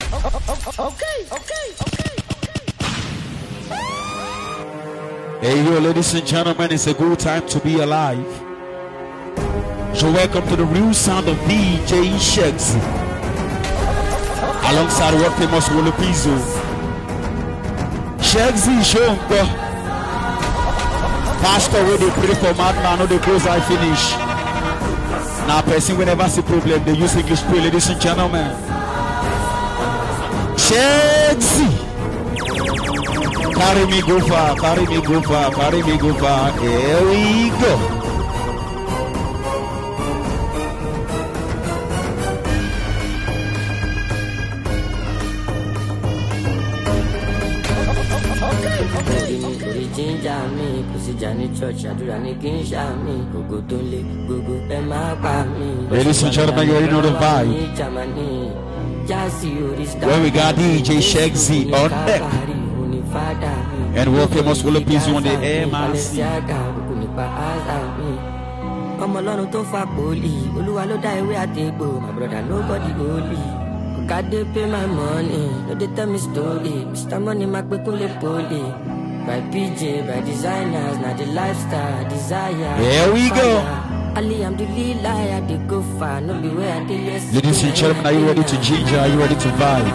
Hey, yo, ladies and gentlemen, it's a good time to be alive. So welcome to the real sound of DJ Shegsy, alongside world famous Wolo Pizzo. Shegsy Shonko, pastor where they pray for madman, no they close I finish. Now person whenever see problem, they use English pray, ladies and gentlemen. Shegsy. Carry me go far, carry me go far, carry me go far. Here we go. Ladies and gentlemen, you already know the vibe. Where we got DJ Shegsy on deck. And world famous Wolo Pizzo on the MRC. Come along to Faboli, Oluwa lo die where I take go. My brother, nobody holy. God they pay my money, no they tell me story. Mr. Money, my people poli. By PJ, by designers, now the lifestyle, desire. Here we go. Ali, I'm the lead liar, they go far, no be where I did. Ladies and gentlemen, are you ready to ginger? Are you ready to vibe?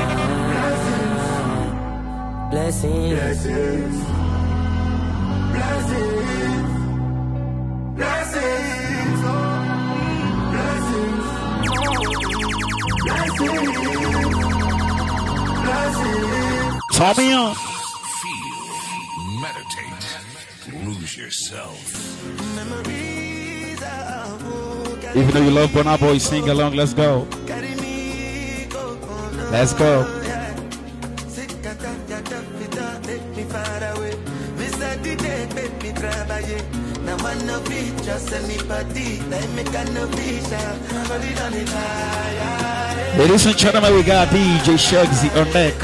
Blessings. Blessings. Blessings. Blessings. Blessings. Blessings. Tommy on. Feel, meditate, lose yourself. Even though you love Burna Boy, sing along. Let's go. Let's go. Ladies and gentlemen, we got DJ Shegsy on deck.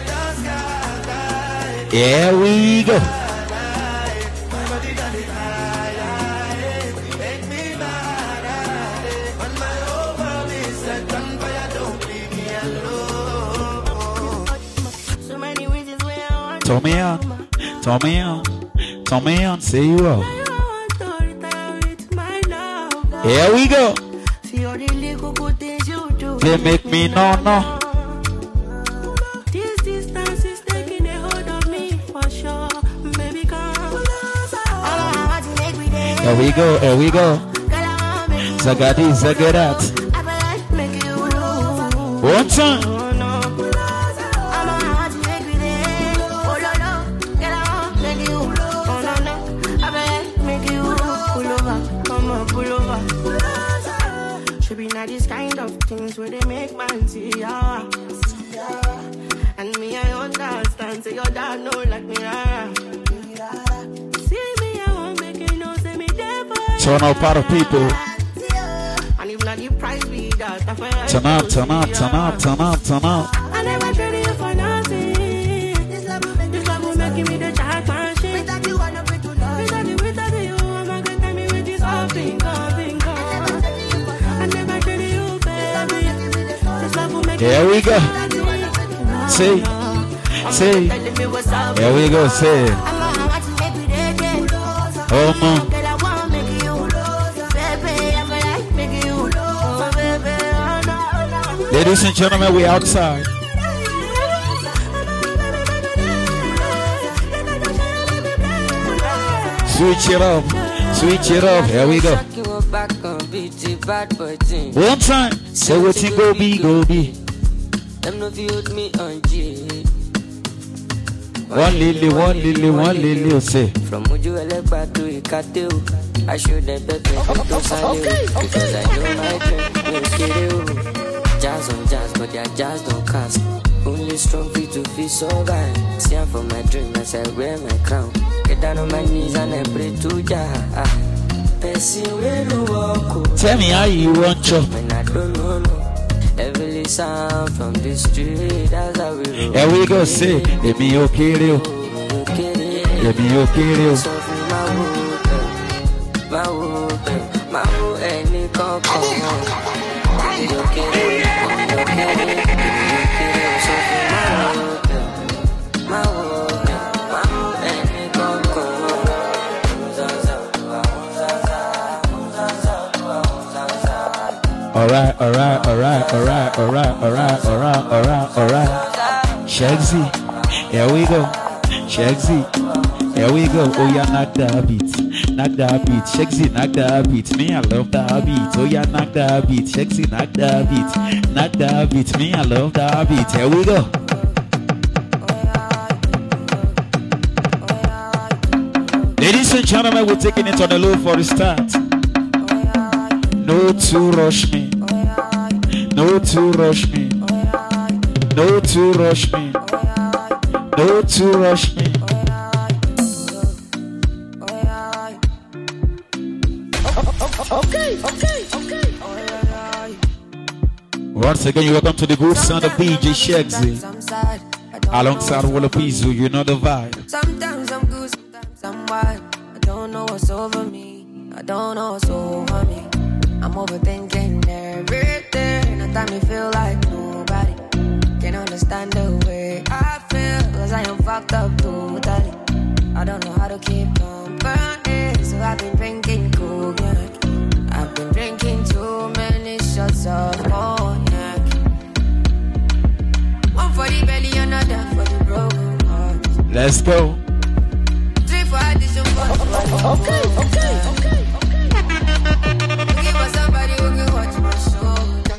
Here we go. Tommy on, say you up. Here we go. They make me no. This distance is taking a hold of me for sure. Baby, come. Here we go. Zagadi, Zagadat. One time. These kind of things where they make man see ya. And me, I understand. Say your dad know like me. See me, I won't make it no. Say me there for you. Turn up, part of people. And if not the price be that, turn up. I never traded you for nothing. This love will make me the child machine. Without you, I'm not going to love. Without you, I'm not going to tell me with this all finger. Here we go. See. Here we go. Say. Oh man. Ladies and gentlemen, we outside. Switch it up. Here we go. One time. Say what you go be. Them no viewed me on G. One lily, say. From Uju Elekba to Ikateo, I should have better to Saleo. Because I know my dream, jazz on jazz, but their jazz don't cast. Only strong feet to feel so bad. See I'm for my dream as I wear my crown. Get down on my knees and I pray to Jah. Tell me how you want to. When I don't know. Heavily sound from the street, that's how we roll. Here we go, say, let me okay. Alright. Shagsy, here we go. Shagsy, here we go. Oh yeah, knock that beat. Shagsy, knock that beat. Me, I love that beat. Oh yeah, knock that beat. Shagsy, knock that beat. Me, I love that beat. Here we go. Ladies and gentlemen, we're taking it on the low for the start. No to rush me. No to rush me. No to rush me. No to rush me. Okay. Once again, you welcome to the good sound of DJ Shagsy. Alongside Walla Pizu, you know the vibe. Sometimes I'm good, sometimes I'm wild. I don't know what's over me. I don't know what's over me. I'm overthinking everything. At times I feel like nobody can understand the way I feel. Cause I am fucked up totally. I don't know how to keep company. So I've been drinking cognac. I've been drinking too many shots of cognac. One for the belly, another for the broken heart. Let's go. Three for addition, four for the Okay. Give us somebody who can watch my show.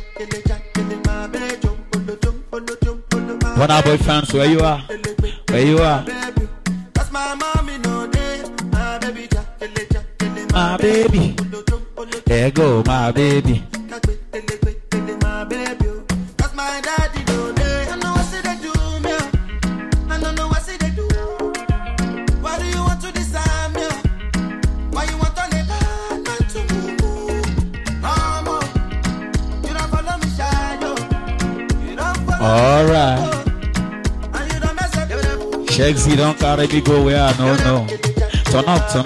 One our boy fans, where you are? That's my mommy, no day. My baby, My baby. There go, my baby. my baby. That's my daddy, no day. I know what say they do, me. I don't know what say they do. Why do you want to decide me? Why you want to let that to move? Mama, you don't follow me, shadow. You don't follow Alright. me. And you don't mess up. Shagsy don't carry me go where I no. Turn up. Listen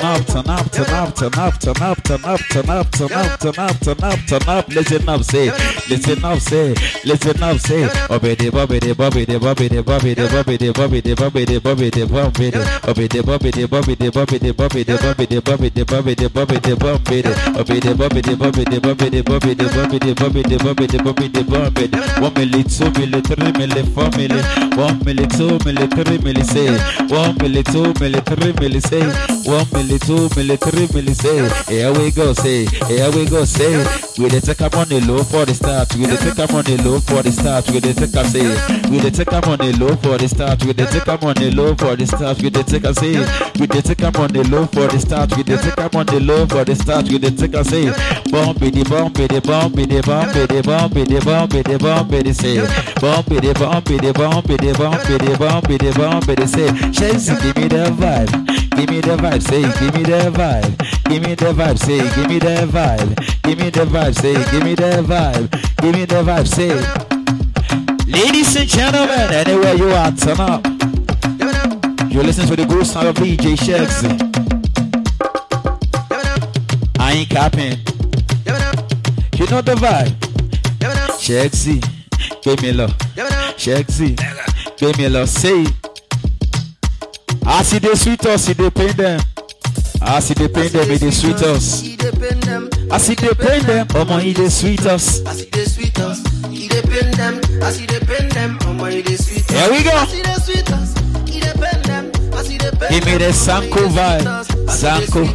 up, say. Obede. Say, here we go, say. We dey take am on the low for the start. We dey take am on the low for the start. We dey take am say. We dey take am on the low for the start. We dey take am on the low for the start. We dey take am say. We dey take am on the low for the start. We dey take am on the low for the start. We dey take am say. Bomb it, say. Say. Shagsy, give me the vibe. Say. Give me the vibe. Say. Give me the vibe. Say. Give me the vibe. Say. Ladies and gentlemen, anywhere you are, turn up. You're listening to the good sound of DJ Shagsy. I ain't capping. You know the vibe. Shagsy, give me love. Shagsy, give me love. Say. I see the sweet us, see the pain them. I see the pain them, it is sweet us. I see the pain them, oh my, it is sweet us. I see the sweet us, he depend them. I see the pain them, oh my, it is sweet us. Here we go. I see the sweet us, he depend them. I see the pain. Give me the Sanko vibe. Sanko.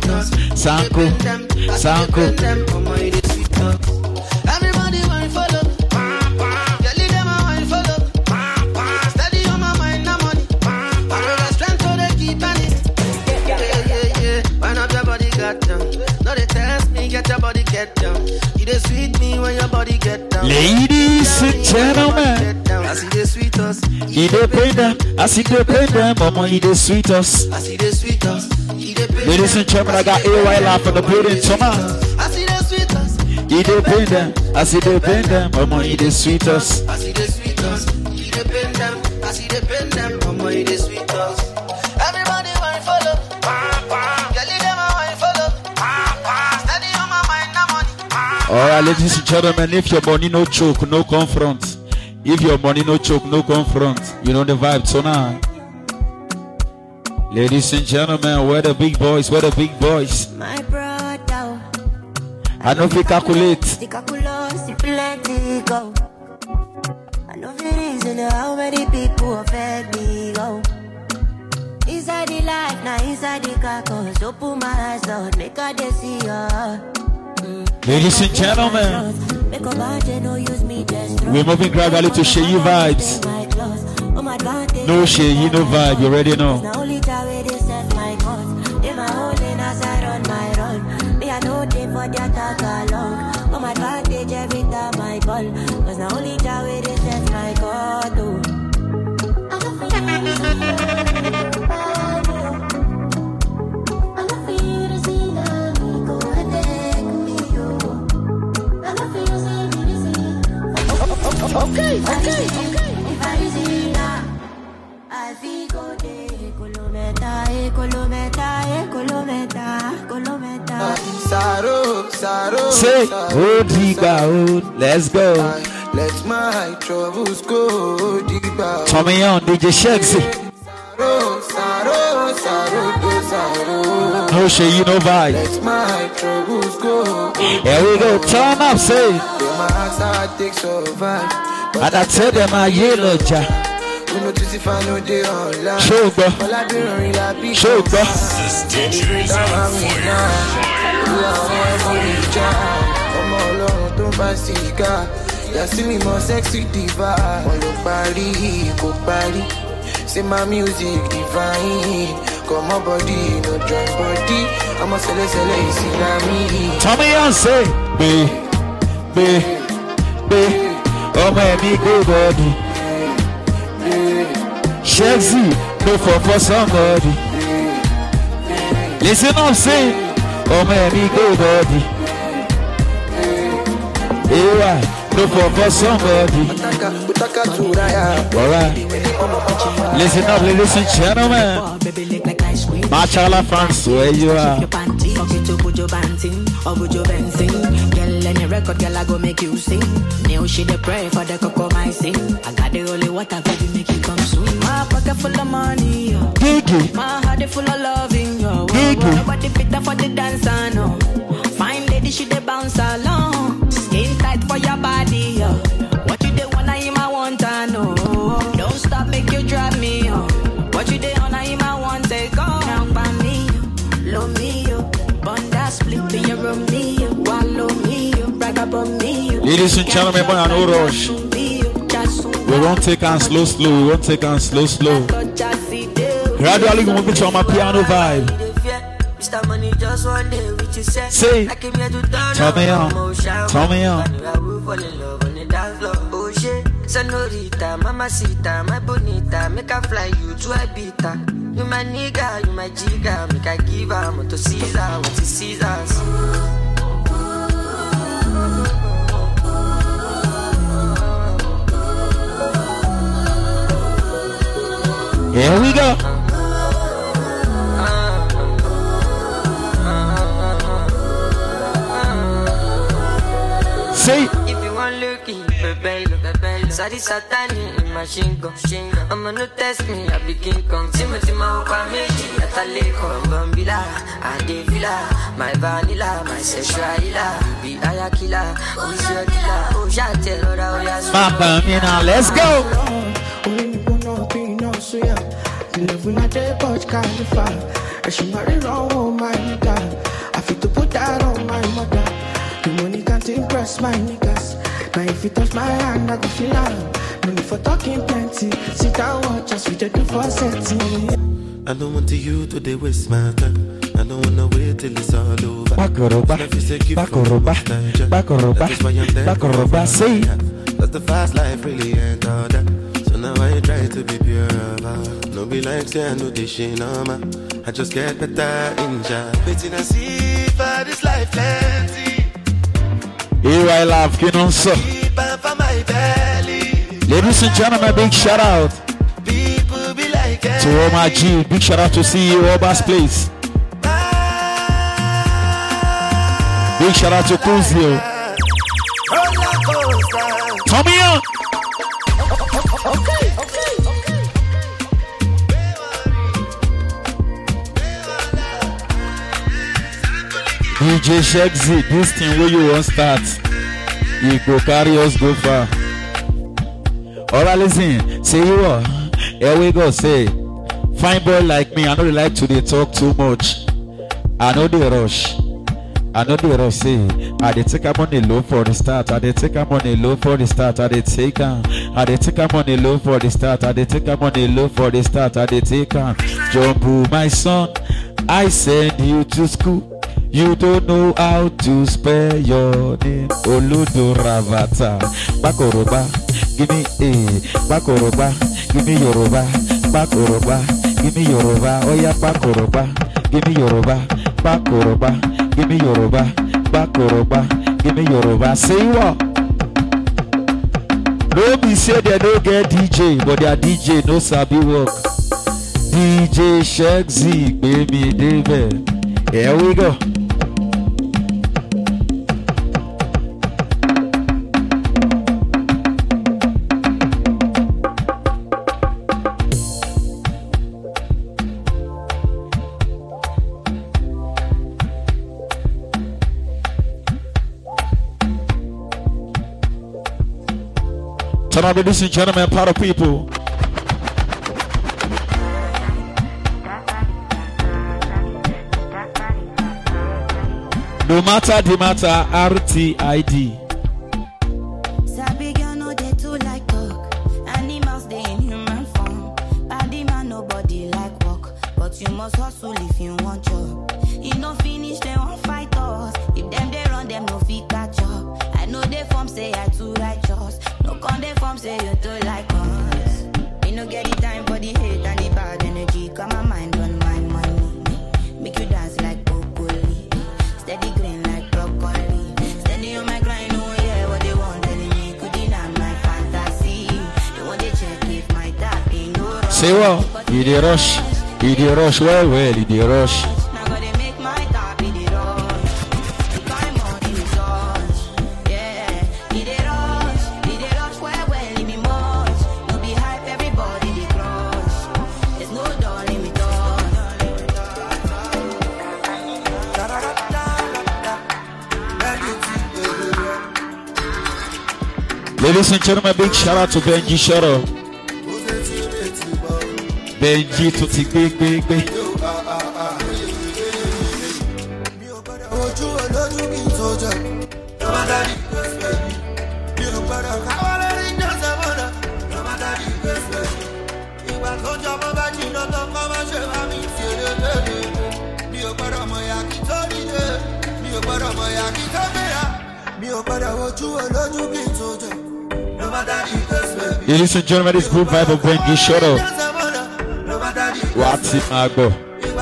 Oh my, it is sweet us. Everybody want follow. Yeah, lead them a want follow. Steady on my mind, no money. I got strength so they keep on it. Yeah. Wind up your body, got down. No, they test me, get your body, get down. You dey sweet me when your body get down. Ladies and gentlemen, I see the sweet us. he dey pain them. I see the pain them, mama, he dey sweet us. I see the sweet us. Ladies and gentlemen, I got AY laugh in the building tonight. I see the sweet us. He dey pain them. I see the pain them, mama, he dey sweet us. I see the sweet us. He dey pain them. I see the pain them, mama, he dey sweet us. Everybody want follow. Yeah, lead them a want follow. Steady on my mind, no money. Alright, ladies and gentlemen, if your money no choke, no confront. If your money no choke, no confront. You know the vibe tonight. Ladies and gentlemen, where the big boys? My brother, I know if you calculate. the calculus, the plenty go. imagine how many people affect me, oh. Inside the life, now inside the carcass. Open my eyes out, make her they see ya. Ladies and gentlemen, we're moving gradually to Sheyi vibes. No Sheyi, no vibe, you already know. Okay. Say, oh, Diba, oh, let's go. Let my troubles go deeper. Tommy on DJ Shegsy. No Sheyi, no vibe. Let my troubles go. Here we go, turn up, say. And I tell them I yellow ja. Sugar. You see me more sexy diva. Follow party, go party. Say my music divine. Come on body, no join body. I'm a sele see me. Tommy on say, be. Oh my big body. Shegsy, no for somebody. Listen up, say, oh my big body. Yeah. No for somebody. Alright. Listen up, ladies and gentlemen. Machala France, where you are. Girl, any record, girl, I go make you sing. Now she dey pray for the cocoa my sing. I got the only water, baby, make you come swing. My pocket full of money, yo. My heart full of loving, yo. Nobody fit for the dancer, no. Fine lady, she dey bounce along. Skin tight for your body, yo. What you dey wanna him, I want to know. Don't stop, make you drive me, yo. What you dey wanna him, I want to go. Down by me, yo. Love me, yo. Bunda split in your room, me, yo. Wallow me, yo. Brag about me, yo. Ladies and gentlemen, boy, no rush. We won't take on slow. We won't take on slow. Gradually, we move into our piano vibe. Mr. Money just one day with you said. Say, I came here to tell me on. I will fall in love on the dance floor. Oh shit, senorita, mamacita, my bonita, make I fly you to Ibiza. You my nigga, you my jigga, make I give her to Caesar, what is Caesar's. Here we go. Say, if you want looking, baby, sorry, Satan, machine gun. I'ma no test me, I be King Kong. Timothy, my Okameji, Ataleko, Bambila, Adevila, my vanilla, my sexualila, be Ayakila, who's your killer, oh, Shatel, or Oyas. Papa, Mina, let's go. Live in a day, but can't find. And she marry wrong, my nigga. I feel to put that on my mother. The money can't impress my niggas. Now if you touch my hand, I go feel like no need for talking plenty. Sit down, watch us, we just do for setting. I don't want you to waste my time. I don't wanna wait till it's all over. Bakoroba, say. That's the fast life, really ain't all that. So now I try to be pure about. No be like say I know this shit no man. I just get better in job. Waiting and see for this life plenty. Here I love Kinonso. Ladies and gentlemen, big shout out to Omar G. Big shout out to CEO Oba's Place. Big shout out to Kuzio. Tommy on. Okay. DJ Shegsy, this thing where you won't start, you go carry us go far. Alright, listen. Say you what? Here we go. Say, fine boy like me, I know they like to they talk too much. I know they rush. I know they rush. Say, I they take a money low for the start. I they take a money low for the start. I they take a money low for the start. I they take a money low for the start. I they take a Jumbo, my son. I send you to school. You don't know how to spell your name. Oludo Ravata. Bakoroba. Give me a Bakoroba. Give me Yoruba. Bakoroba. Give me Yoruba. Oh yeah, Bakoroba. Give me Yoruba. Bakoroba. Give me Yoruba. Bakoroba. Give me Yoruba. Say what? Nobody say they don't get DJ, but their DJ no sabi work. DJ Shexy, baby David. Here we go. Turn on, ladies and gentlemen, part of people. No matter the matter, RTID. Sabi girl no dey too like talk. Animals dey in human form. Body man nobody like walk, but you must hustle if you want job. You no finish they won't fight us. If them they run them no fit catch up. I know they form say I too righteous. No con they form say you too like us. Me no get the time for the hate and the bad energy. Got my mind on my money. Make you dance like broccoli. Steady green like broccoli. Steady on my grind, oh yeah, what they want telling me. Could deny my fantasy. They want to check if my tap ain't no rush. Say what? You dey rush. You dey rush well, you dey rush. Now gotta make my tap in the rush. The climb on in the touch. Yeah, he dey rush well, leave me much. No be hype, everybody they crush. There's no door, let me touch. Ladies and gentlemen, big shout out to Benji Shoro. Benji to the big. Ladies and gentlemen, this good vibe of Benji Shoro. What's it, Mago?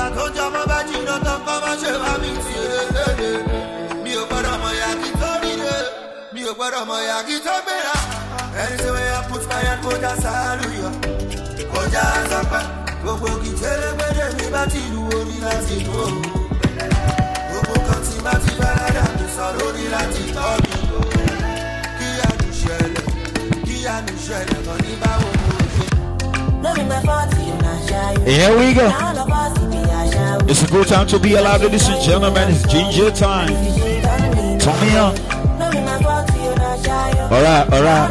Here we go. It's a good time to be alive, ladies and gentlemen. It's ginger time. Turn me on. Alright.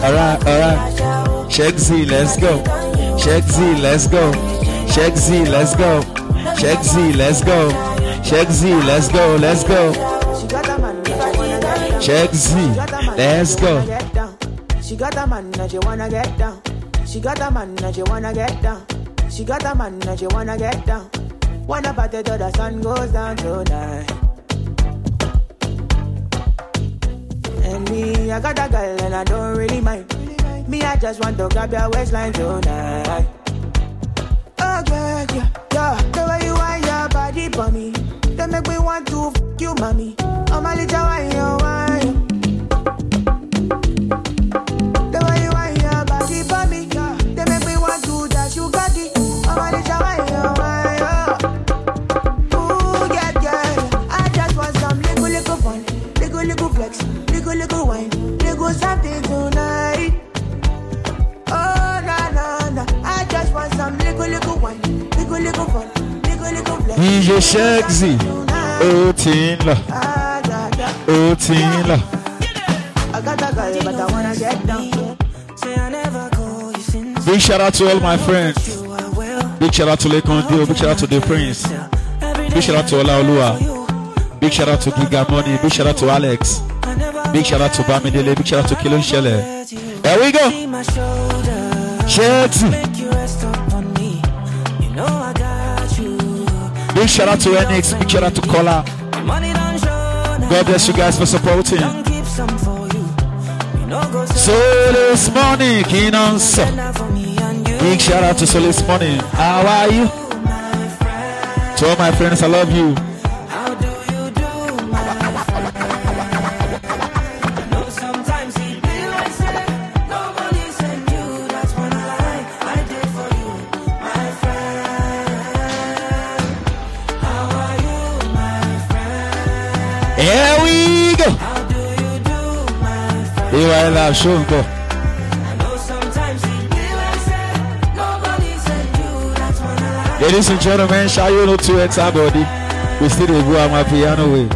Shexy, let's go. Shexy, let's go. Shexy, let's go. Shexy, let's go. Shexy, let's go. Let's go. Shexy, let's go. She got a man that you wanna get down. She got a man that you wanna get down. She got a man that you wanna get down. Wanna party till the sun goes down tonight. And me, I got a girl and I don't really mind. Me, I just want to grab your waistline tonight. Oh yeah. The way you want your body for me, they make me want to fuck you, mommy. I'm a little wine, you wine. The way you want your body for me, they make me want to dash you cocky. I'm a little wine, you wine. Ooh, yeah. I just want some little fun, little flex, little wine, little something tonight. Oh, nah. I just want some little wine, little fun, little flex. DJ Shexy. Oh, Tina. I got a girl, but I wanna get down. Say I never call Big shout out to all my friends. Big shout out to Lekon Dio. Big shout out to The Prince. Big shout out to Ola Olua. Big shout out to Giga Money. Big shout out to Alex. Big shout out to Bamidele. Big shout out to Kilon Shele. There we go. Sheds. Big shout out to NX. Big shout out to Kola. God bless you guys for supporting. Solis Money, Kinons. Big shout out to Solis Money. How are you? To all my friends, I love you. Here we go. Here I love show go. Ladies and gentlemen, shall you know to enter body? We still go on my piano way.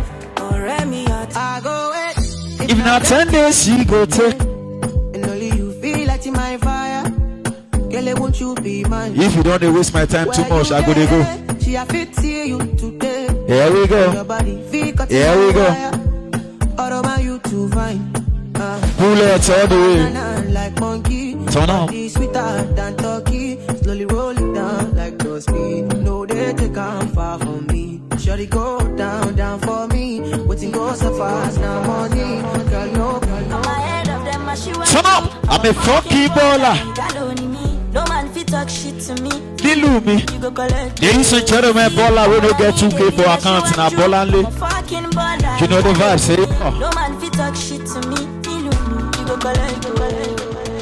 If not 10 days, she go take. And only you feel like in my fire. Girl, won't you be mine? If you don't waste my time too much, I go to go. She a fit see you today. Here we go. Here we go. All about you to find. Bullets all the way. Like monkey. Turn up. Sweeter than turkey. Slowly roll it down like those speed. No, they take on far from me. Shorty go down, down for me. Waiting go so fast now money. Girl, no, girl, no. Turn up. I'm a funky baller. No man fit talk shit to me. Dilumi. Ladies and gentlemen, baller we don't get 2K for account now. Baller only. You know the vibe, say. No man fit talk shit to me. Dilumi. You go collect.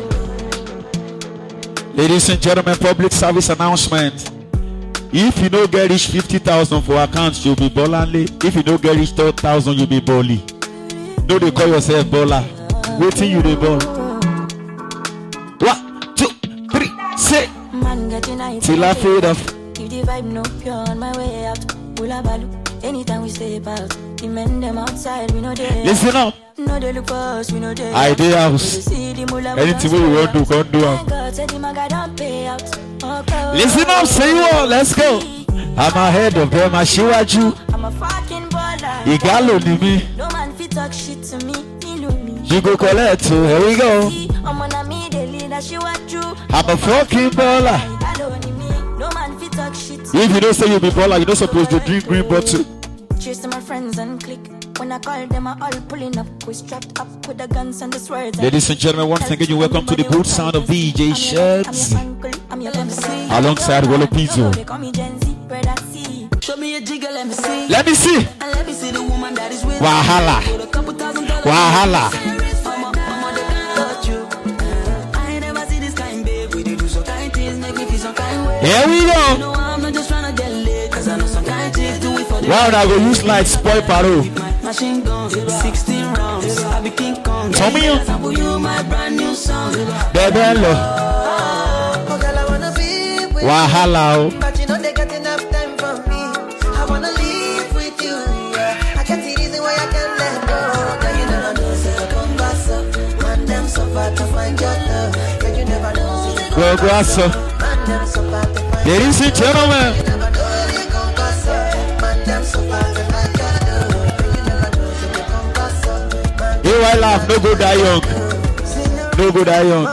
Ladies and gentlemen, public service announcement. If you don't get reach 50,000 for accounts, you'll be baller only. If you don't get reach 30,000, you'll be bully. No, they call yourself baller. Waiting you the ball. 1, 2, 3, 6. Till I fade off. If the vibe no pure on my way out, Ula Balu. Anytime we step out, the men them outside, we know they. Listen up. No, they look for us, we know they. Idea house. Anything we want to go do. Listen up, say you all. Let's go. I'm ahead of them. I show you. I'm a fucking baller. Igalo ni me. No man fit talk shit to me. You go collect too. Here we go. I'm on a middle, that she want you. I'm a fucking baller. No man fit talk shit. If you don't say you be baller, you're not supposed to drink green bottle. Chase my friends and click. When I call them, I all pulling up. We strapped up with the guns and the swords. Ladies and gentlemen, once again, you welcome to the good sound of VJ Sheds. Alongside Rollo Pizzo. Show me a jiggle, let me see. Let me see. And let me see the woman that is with Wahala. Wahala. Here we go. Wow, I go use like spoil paro. Machine gun, 16 rounds. I be King Kong. Tell me you my brand new song. Bebelo. Wahala. But you know they got enough time for me. I wanna live with you. I can't see reason why I can't let go. Now you never know, say I come back up. Man, them so far to find your love. Yeah, you never know, say go grasso. man, them so far to find. Ladies and gentlemen. You never know, you come back up. Man, them so far to find your love. You never know, say you come back up. Here I laugh, no go die young. No go die young.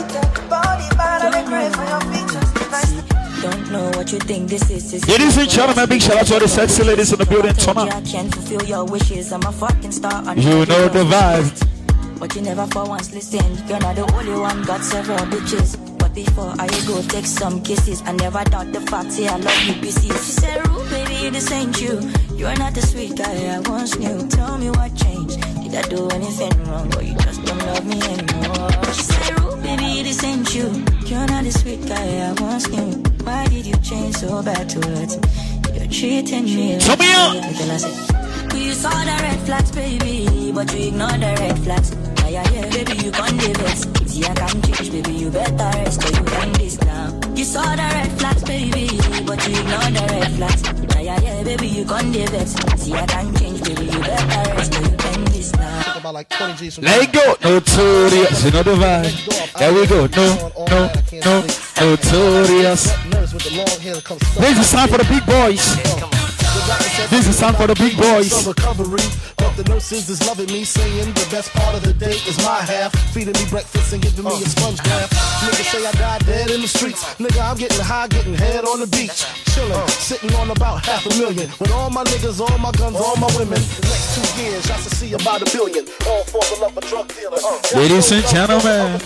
Don't know what you think this is. Ladies and gentlemen, big shout out to all the sexy ladies in the building. Turn up. I can't fulfill your wishes. I'm a fucking star. You know the vibe. But you never for once listen. You're not the only one, got several bitches. But before I go take some kisses, I never doubt the fact, say I love you pieces. She said, Roo, baby, this ain't you. You're not the sweet guy I once knew. Tell me what changed. Did I do anything wrong, or you just don't love me anymore? She said, Roo, baby, this ain't you. You're not the sweet guy I once knew. Why did you change so bad towards me? You're treating me like I said, you saw the red flags, baby, but you ignored the red flags. Yeah, baby, you can't live it. See, I can't change, baby, you better rest, or you end this now. You saw the red flags, baby, but you ignored the red flags. Yeah, baby, you can't live it. See, I can't change, baby, you better rest, or you end this now. car like 20 G's from Let go, Notorious, you know the vibe. There we go, no, Notorious. This is time for the big boys. This is time for the big boys. But the nurses is loving me, saying the best part of the day is my half. Feeding me breakfast and giving me a sponge bath. Niggas say I died dead in the streets. Nigga, I'm getting high, getting head on the beach. Chillin', sitting on about $500,000. With all my niggas, all my guns, all my women. Next 2 years, I should see about $1 billion. All for the love of drug dealer. Ladies and gentlemen,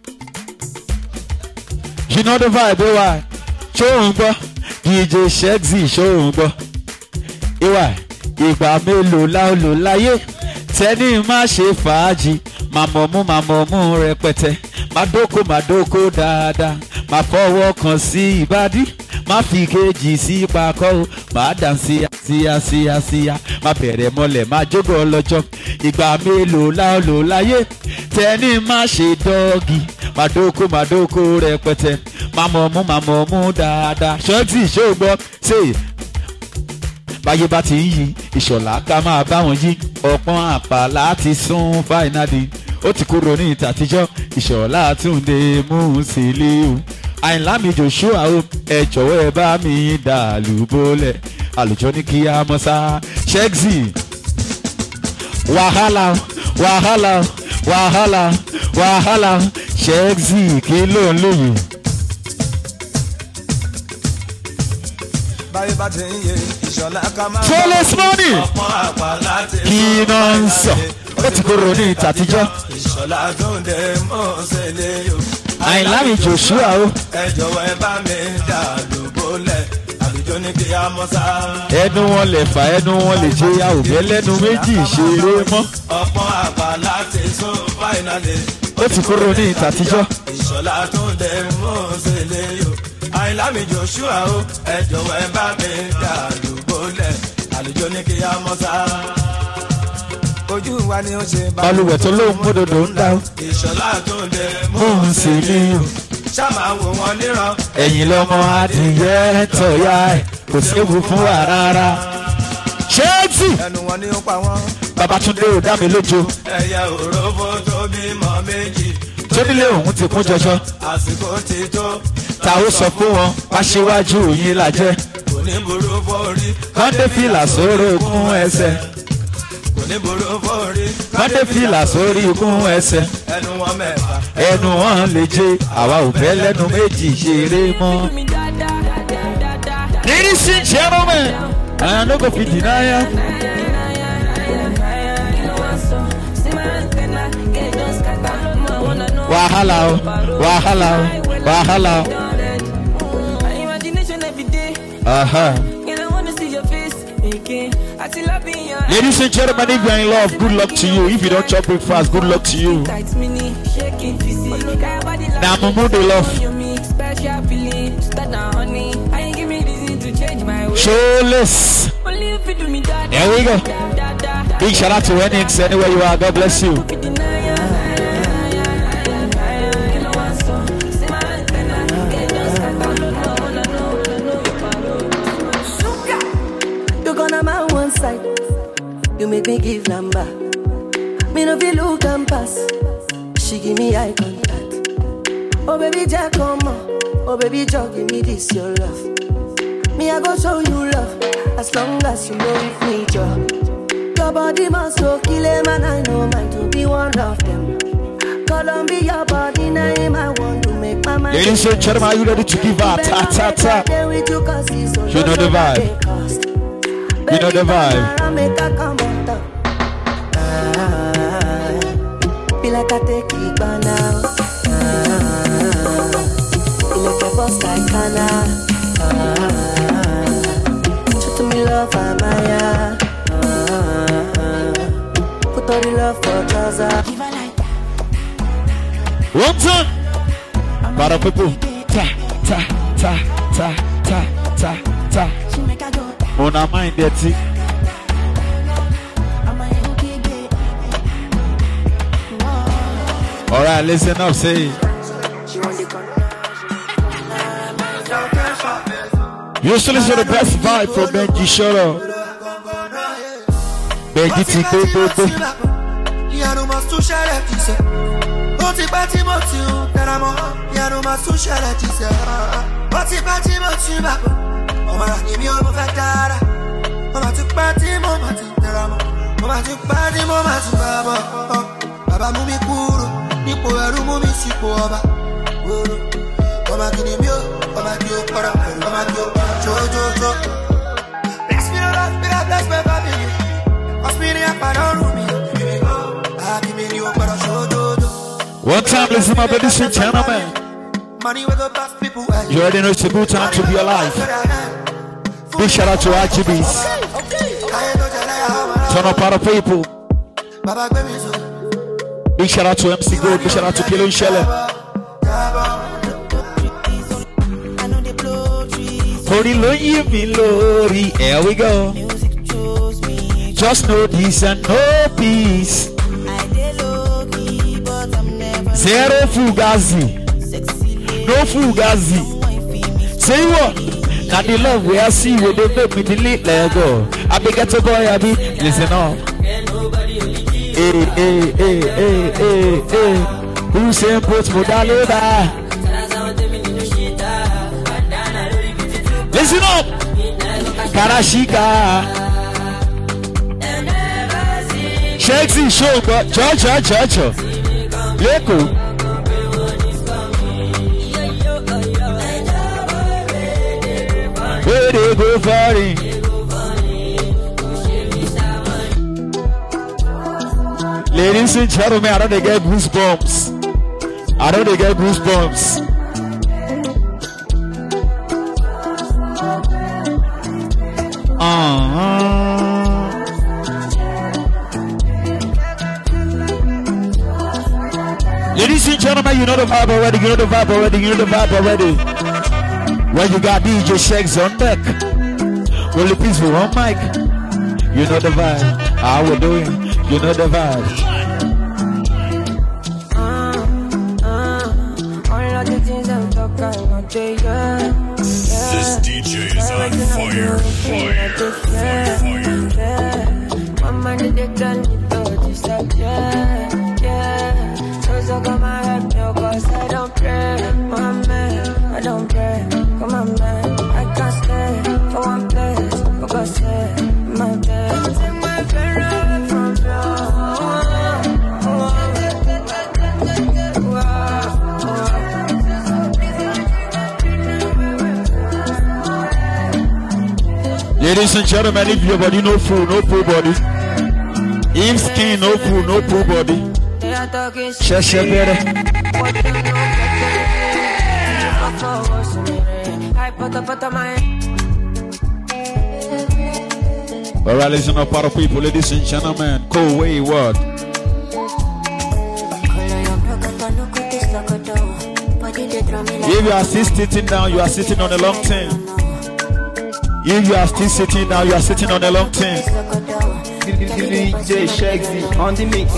you know the vibe, boy. Show DJ Shegsy, show Iwa, ìgbà mélòó la ó lò láyé tẹ́ni má ṣe fàájì màmọ́mú rẹpẹtẹ má dóko dáadáa má fọwọ́ kan sí ìbàdí má fi kejì sí pakọ́ má dàn síyá má bẹ̀rẹ̀ mọ́lẹ̀ má jókòó ọlọ́jọ́ ìgbà mélòó la ó lò láyé tẹ́ni má ṣe dọ́ọ̀gì má dóko rẹpẹtẹ màmọ́mú dáadáa ṣọ́ọ̀tì ṣóògbọ́ ṣe. Báyé bá ti ń yí ìṣọ̀lá ká máa bá wọn yí ọ̀pọ̀n àpá láti sún fáìnàdì ó ti kúrò ní ìtàtijọ́ ìṣọ̀lá túnde mú sílé o Àyìnlá mi Joshua o ẹ jọ̀wọ́ ẹ bá mi dàlú bólẹ̀ àlùjọ ní kí á mọ́ sá Shegsy wàhálà Shegsy kí ló ń lóyún. Fọlọ́s money kí náà ń sọ ó ti kúrò ní ìtàtijọ́. Àyìnlá mi Joshua o. Ẹ jọ̀wọ́ ẹ bá mi dàlú bólẹ̀ àlùjọ ní kí á mọ́ sá. Ẹnu wọn lè fà ẹnu wọn lè jẹ ya òbẹ lẹ́nu méjì ṣeré mọ́. Ọ̀pọ̀ àpá láti sún fáìnàlì. Ó ti kúrò ní ìtàtijọ́. Ìṣọ̀lá tó ń dẹ̀ mọ́ sílé yòó. Àyìnlá mi Joshua o, ẹ jọ̀wọ́ ẹ bá mi dàlú bólẹ̀ àlùjọ ní kí á mọ́ sá. Ojú wa ni ó ṣe bá. Balùwẹ̀ tó lóun mọ́dọ̀dọ̀ ń dá. Ìṣọ̀lá tó ń dẹ̀ mọ́ sílé yòó. Ṣáma wò wọ́n níran. Ẹ̀yin lọ́mọ adìyẹ tọ̀yà ẹ̀ kò séwu fún wa rárá. Shegsy. Ẹnu wọn ni ó pa wọ́n. Babátúndé ò dá mi lójo. Ẹyẹ òrófó tó bímọ méjì. Tónílé òun ti kún jọjọ. Àsìkò ti tó. Ta ó sọ fún wọn aṣíwájú yín la jẹ́. Kò ní burú fórí. Kọ́ndé fìlà sórí okùn ẹsẹ̀. Kò ní burú fórí. Kọ́ndé fìlà sórí okùn ẹsẹ̀. Ẹnu wọn mẹ́fà. Ẹnu wọn lè jẹ́ àwa ò fẹ́ lẹ́nu méjì ṣeré mọ́. Ladies and gentlemen, I no go fit deny ya. Wahala o. Ladies and gentlemen, if you're in love, good luck to you. If you don't chop breakfast, good luck to you. Now, Mumu, they love. Showless. There we go. Big shout out to Enix anywhere you are. God bless you. You make me give number. Me no feel look and pass. She give me eye contact. Oh baby Jack, come on. Oh baby Jack, give me this your love. Me I go show you love. As long as you know with me, Joe. Your body must go kill him, and I know mine to be one of them. Columbia body name, I want to make my mind. Ladies and gentlemen, are you ready to give up? Ta ta ta. You know the vibe. You know the vibe. Feel like I take it by now. Feel like a boss like Hannah. Show to me love, Amaya. Put all the love for trouser. One time. Para people. Ta ta ta ta ta ta ta. On a mind dirty. All right, listen up, say. You still listen to the best vibe from Benji Shoro. Benji T. must to share it, Jesus. Oti pati moti u teramo, yanu must to share it, Jesus. Oti pati moti babo, oma ni mi o mo fetara. Oma tu pati mo mati teramo, oma tu pati mo mati babo. Baba mu mi kuro, nipo eru mu mi sipo oba. Oma kini mi o, oma ki o para, oma ki o para. Jo. Bless me Lord, bless my family. One time, listen up, ladies and gentlemen. You already know it's a good time to be alive. Big shout out to RGBs. Turn up other people. Big shout out to MC Gold. Big shout out to Kilo Shelle. Here we go. Just know this and no peace. Zero fugazi. No fugazi. Say what? Now the love we are see where they make me delete. Let go. I be get a boy. I be listen up. Hey. Who say put Modaleda? Listen up. Karashika. Shakesy show, but Georgia. Leko. Where they go for it? Ladies and gentlemen, I don't get goosebumps. Ladies and gentlemen, you know the vibe already. When you got DJ Shakes on deck, really peaceful on mic. You know the vibe. How we doing? You know the vibe. All of the things I'm talking about, This DJ is on fire. Mama need the gun, you know this up, yeah. So come and help me, cause I don't pray, my man, I don't pray, come on man, I can't stay for one place, because my bed, take my friend from Ladies and gentlemen, if your body no food, no poor body. If skin, no food, no poor body. Shut your better. Alright, listen up, part of people, ladies and gentlemen. Go wayward. If you are still sitting down, you are sitting on a long time. If you are still sitting down, you are sitting on a long time. DJ Shakesy on the mix.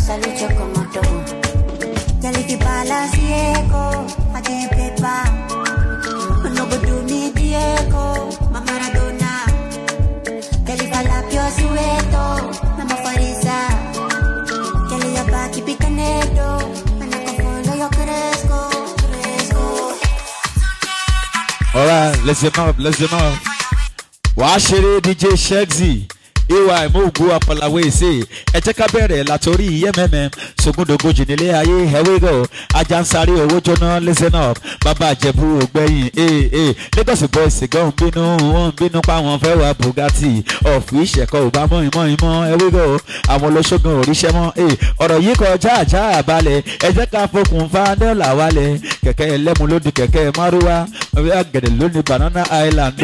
Alright, listen up. Wash it, DJ Shakesy. Iwa mo go up la way say ejeka bere la tori yememe sogundogoji nile aye. Here we go. Ajansari owo jona, listen up. Baba Jebu ogbeyin Lagos boys go binu pa won fe wa Bugatti of ise ko ba mo imo. Here we go. Awon losogun orise mo oro yi koja bale ejeka fokun fa de la wale keke elemu lodi keke maruwa agede loni Banana Island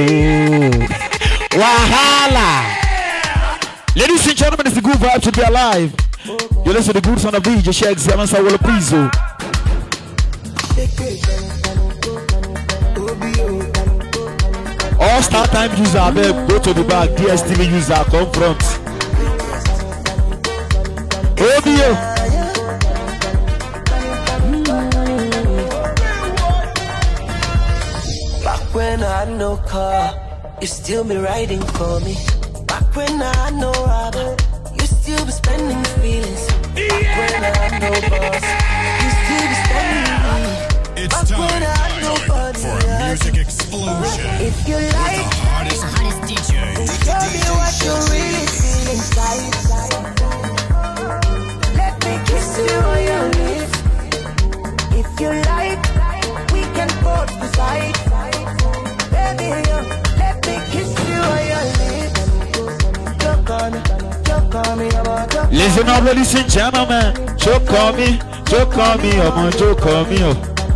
wahala. Ladies and gentlemen, it's the good vibe to be alive. You listen to the good son of DJ Shakes, Yamansa Walla Pizzo. All Star Time user, go to the back. DSTV user, come front. OBO. Back when I had no car, you still be riding for me. Back when I had no rubber, you still still be spending feelings. When I had no boss, you still be spending money. It's time for a music explosion. If you like, the hottest DJ. show me what you really feel inside. Let me kiss you on your lips. If you like, we can both decide. Baby, let me kiss you on your lips. Listen up, ladies and gentlemen. Choke on me, I'm on choke on me.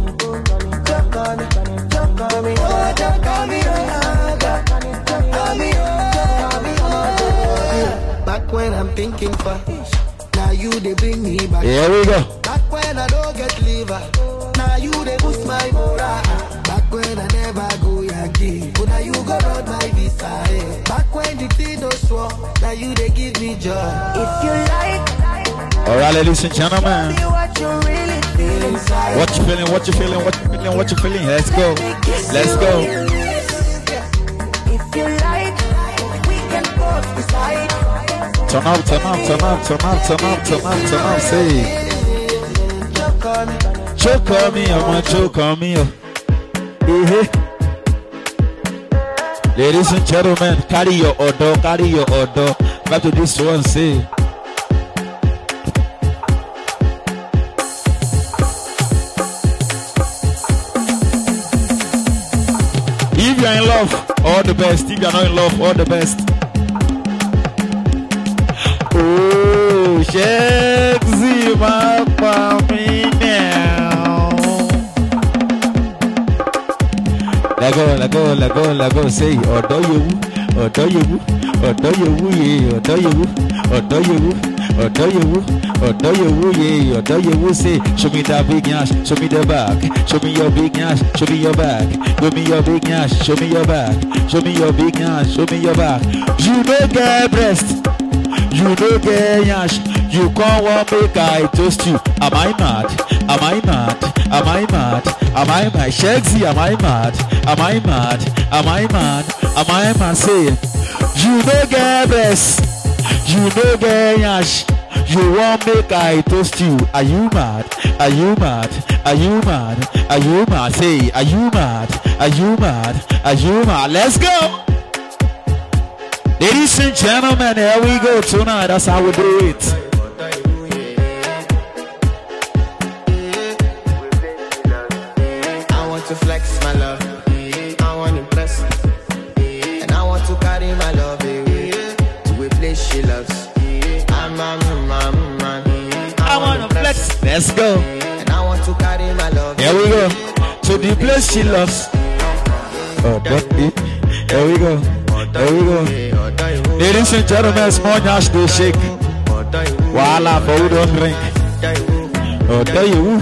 Back when I'm thinking for, now you they bring me back. Here we go. Back when I don't get liver, now you they boost my morale. Back when I never go Yankee, but now you go round my visa. Back when the thing don't swore, now you they give me joy. If you like, alright, ladies and gentlemen. what you really feel inside. What you feeling? What you feeling? What you feeling? What you feeling? Let's go. Let's go. If you like, we can both decide. Turn up, turn up, turn up, turn up, turn up, turn up, turn up. Say, choke on me, I'm on choke on me. Ladies and gentlemen, carry your order, carry your order. Back to this one, say. If you're in love, all the best. If you're not in love, all the best. Oh, Shexy, my mommy now. Let go, let go, let go, let go. Say, odo you, odo you, odo you, yeah, odo you, odo you, odo you, odo you, yeah, odo you. Say, show me that big ass, show me the back, show me your big ass, show me your back, show me your big ass, show me your back, show me your big ass, show me your back. You don't get breast. You don't get yash, you can't want make I toast you. Am I mad? Am I mad? Am I mad? Am I mad? Shexy, am I mad? Am I mad? Am I mad? Am I mad? Say, you don't get breast, you don't get yash, you want make I toast you. Are you mad? Are you mad? Are you mad? Are you mad? Say, are you mad? Are you mad? Are you mad? Let's go! Ladies and gentlemen, here we go tonight. That's how we do it. I want to flex my love, I want to impress, and I want to carry my love away to a place she loves. I want to flex. Let's go. And I want to carry my love. Here we go. To the place she loves. Oh, that's it. Here we go. Here we go. Ladies and gentlemen, small dash they shake. Voila, for who don't drink. Oh, tell you.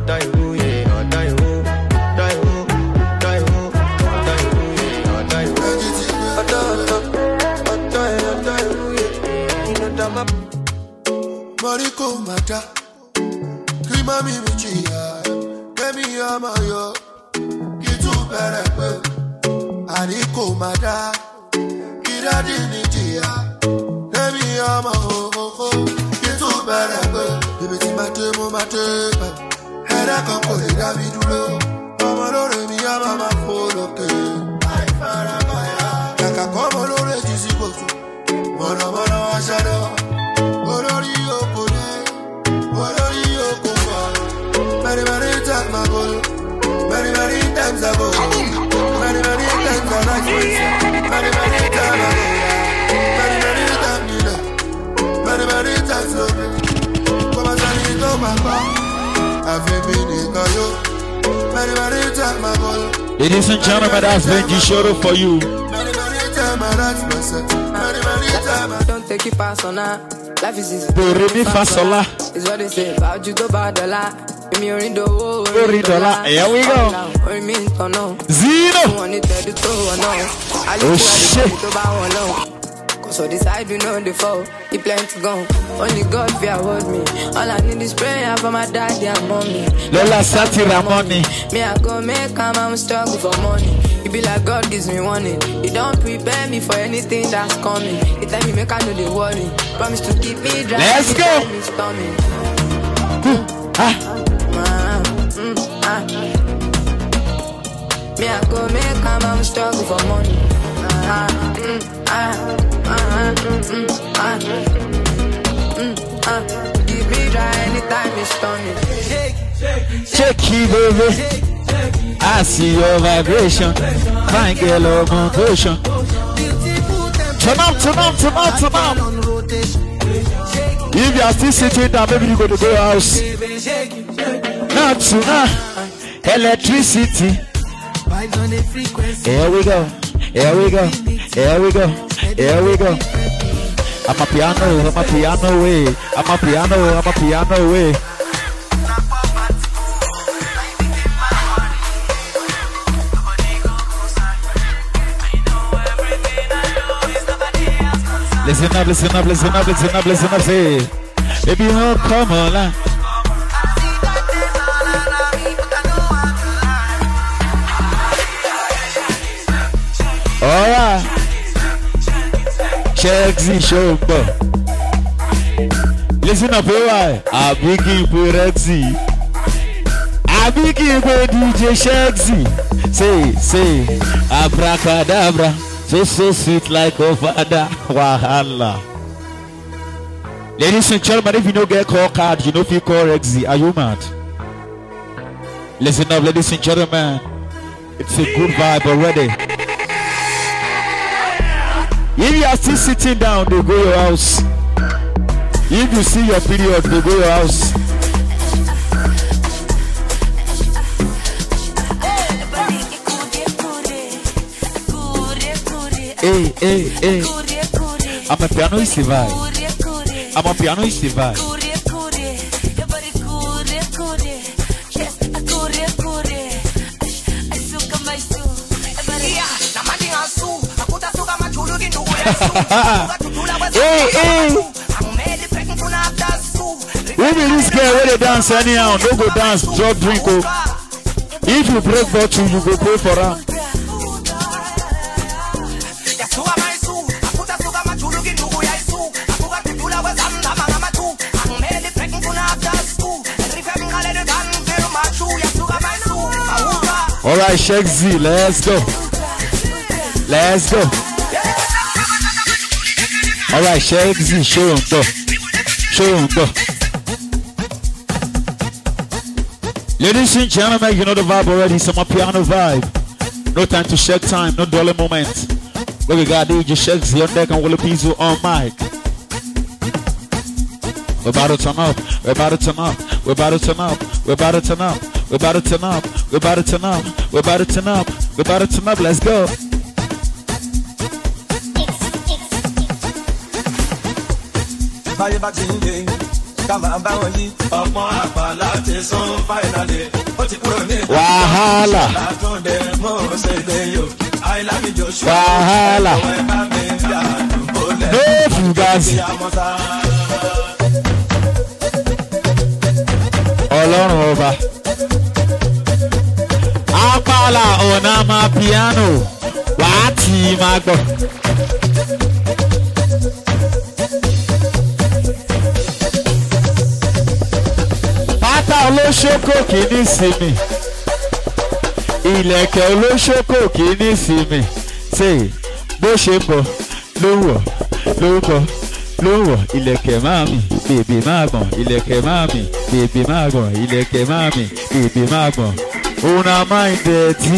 Mariko mata, krima mi michia, kemi amayo, kitu perepe, ariko mata, kiradi nitia, kemi amayo, kitu perepe, bibiti mate mo mate, hera kampo de Davidulo, amalore mi ama mafoloke, ai farabaya, kaka komolore jisibosu, mona mona ashado. Many times my goal, many times I go, many times I like many times I go, many times come and tell me to my car, I've been in Kayo, many times my goal. Ladies and gentlemen, that's Benji Shoro for you. Many times I that's myself, many times I don't take it personal. Life is easy. Do re mi fa sol la. It's what they say about you go bad dollar. Me orindo, $40. Here we go. Zero. Oh shit. So decide we know the fall. He plan to go. Only God fear hold me. All I need is prayer for my daddy and mommy. Lola Satira money. Me I go make come and struggle for money. It be like God gives me warning. He don't prepare me for anything that's coming. He tell me make I know the worry. Promise to keep me dry. Let's go. Me I go make come and struggle for money. Keep me dry anytime it's stormy. Shake it, baby. I see your vibration. Fine girl of motion. Turn up. If you are still sitting down, maybe you go to go house. Not tonight. Electricity. Here we go. I'm a piano way. Listen up, say. Baby, oh, come on, lah. Alright. Check the show, bro. Listen up, alright. I begin for Rexy. I begin for DJ Shaxi. Say, abracadabra. So sweet like a father. Wahala. Ladies and gentlemen, if you don't get call card, you know if you call Rexy, are you mad? Listen up, ladies and gentlemen. It's a good vibe already. If you are still sitting down, they go your house. If you see your period, they go your house. Hey. I'm a pianoist vibe. Hey. Who be this girl where they dance anyhow? No go dance, drop drink. If you break bottle, you go pay for her. Alright, Sheikh Z, let's go. Alright, Sheikh Z, show him go. Ladies and gentlemen, you know the vibe already. Some piano vibe. No time to check time, no dollar moment. Where we got DJ Sheikh Z on deck and Willie Pizzo on mic. We're about to turn up. Let's go. Wahala. No fugazi. Ọlọ́run ọba. Apala ọ̀nà máa piano wàá tì í máa gbọ́. Pátá olóṣòkò kì í ní sinmi. Ìlẹ̀kẹ̀ olóṣòkò kì í ní sinmi. Ṣé bó ṣe bọ̀ ló wọ̀ ìlẹ̀kẹ̀ máa mì bèbè máa gbọ̀n ìlẹ̀kẹ̀ máa mì bèbè máa gbọ̀n ìlẹ̀kẹ̀ máa mì bèbè máa gbọ̀n. Una mind dirty.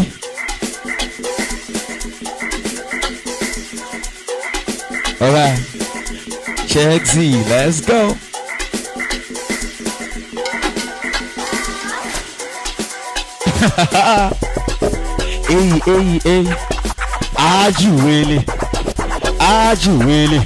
Alright, Sheikh Z, let's go. Hey. Ajuwele.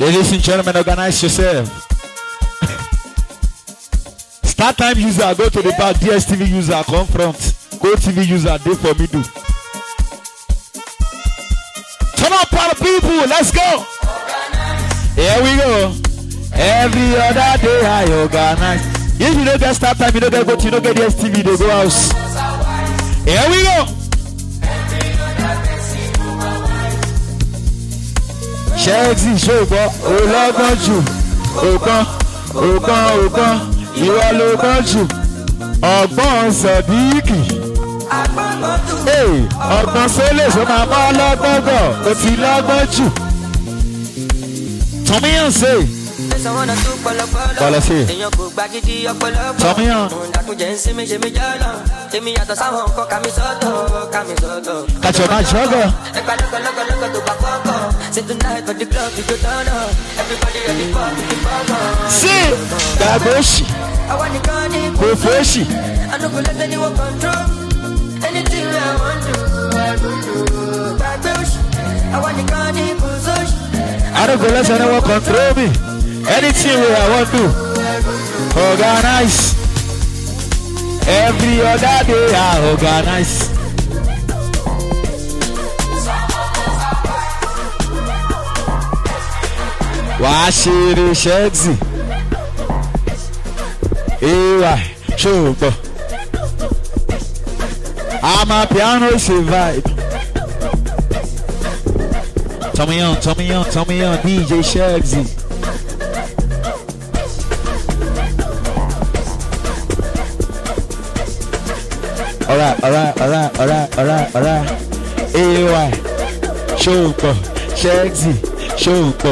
Ladies and gentlemen, organize yourself. Start time user, go to the back. DSTV user, come front. Go TV user, day for middle. Turn up, all the people. Let's go. Here we go. Every other day I organize. If you don't get start time, you don't get go to, you don't get DSTV, they go house. Here we go. Shegsy Shogo, Ologonju, Okan, ìwọ ló kàn jù, ọgbọ́n Sọ̀díkì. Ọgbọ́n Sólè sọ máa bá ọlọ́gbọ́n gọ̀, ó ti lọ́gbọ́n jù. Tọ́míyàn ṣe. Bọ́lá sí. Tọ́míyàn. Kàtí ọ̀nà ìṣọ́gọ̀. Sí, Gagoshi, Kofoshi. I don't go let anyone control me. Anything I want to organize. Every other day I organize. Washiri Shegsy. Shubo. I'm a piano vibe. Tommy on, DJ Shegsy. Alright. AY. Shubo. Shegsy. Shubo.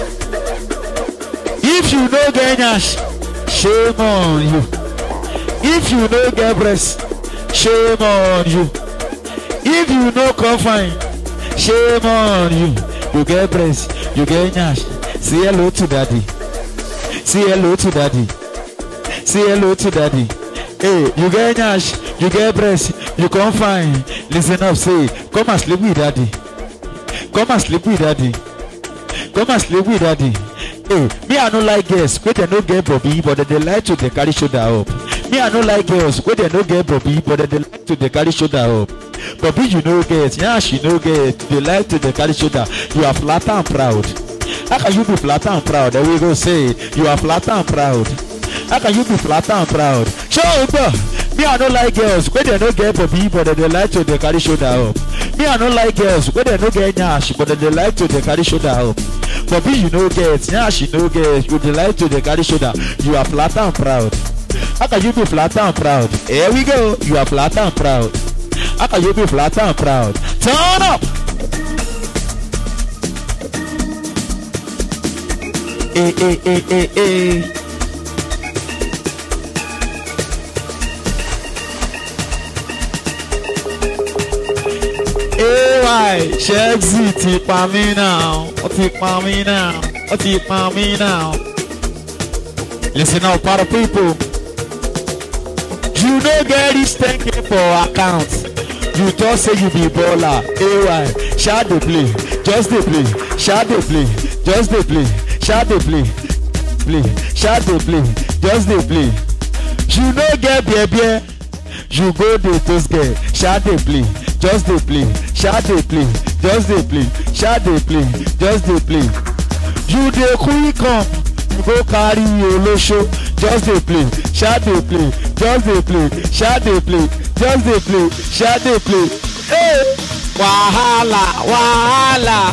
If you know Genyash, shame on you. If you know Gebres, shame on you. If you know Confine, shame on you. You get Gebres, you get Genyash. Say hello to daddy. Say hello to daddy. Say hello to daddy. Hey, you get Genyash, you get Gebres, you Confine. Listen up, say, come and sleep with daddy. Come and sleep with daddy. Come and sleep with daddy. Hey, me I don't like girls, but they no get Bobby, but they like to carry shoulder up. Me I don't like girls, but they no get Bobby, but they like to carry shoulder up. Bobby, you know girls, yeah, she know girls, they like to carry shoulder. You are flat and proud. How can you be flat and proud? There we go say, you are flat and proud. How can you be flat and proud? Show up. Me I don't like girls, but they no get Bobby, but they like to carry shoulder up. Me I don't like girls, but they no get Nash, but they like to carry shoulder up. Bobby, you know girls, yeah, she know girls, you delight to the carry shoulder. You are flat and proud. How can you be flat and proud? Here we go, you are flat and proud. How can you be flat and proud? Turn up! Hey. Why? Shegsy, ti pa me now. Listen up, para people. You don't get this 10K for account. You just say you be baller. AY, shout the play, just the play, shout the play, just the play, shout the play, shout the play, just the play. You don't get baby. You go the toast girl, shout the play. Just the play, shout the play, just the play, shout the play, just the play. You the quick come, you go carry your low show, just the play, shout the play, just the play, shout the play, just the play, shout the play. Hey, wahala.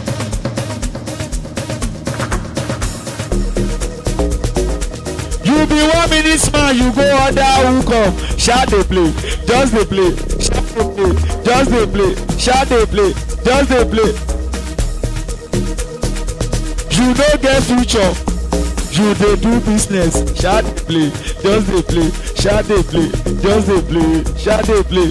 You be 1 minute man, you go order who come, shout the play, just the play. Just they play, shout they play, just they play. You don't get future, you they do business, shout they play, just they play, shout they play, just they play, shout they play.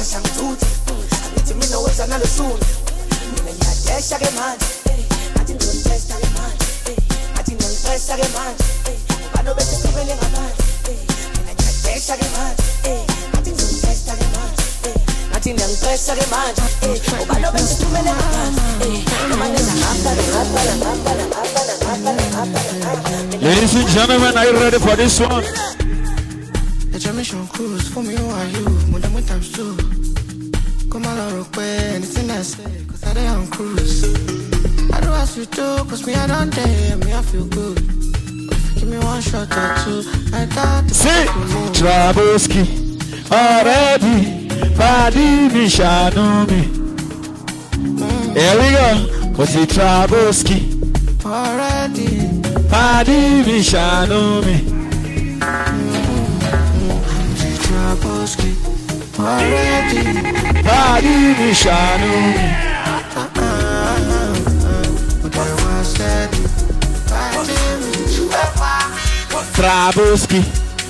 cash and booty. I need to know what's another soon. When you get shaggy man, I didn't know best of man. I didn't know best of man. I know better to in my mind. When I get shaggy man, I didn't know best of man. I didn't know best of man. I know better to in my mind. Ladies and gentlemen, are you ready for this one? Mission cruise for me, who are you? More than one times two. Come on, I'll request anything I say, cause I on cruise. I do as you do, cause me, I don't dare, me, I feel good. But if you give me one shot or two, I got to see Traboski already, Paddy me, shano me. Here we go, cause it's Traboski already, Paddy me, shano me. Already, Paddy me, shano me. Traboski.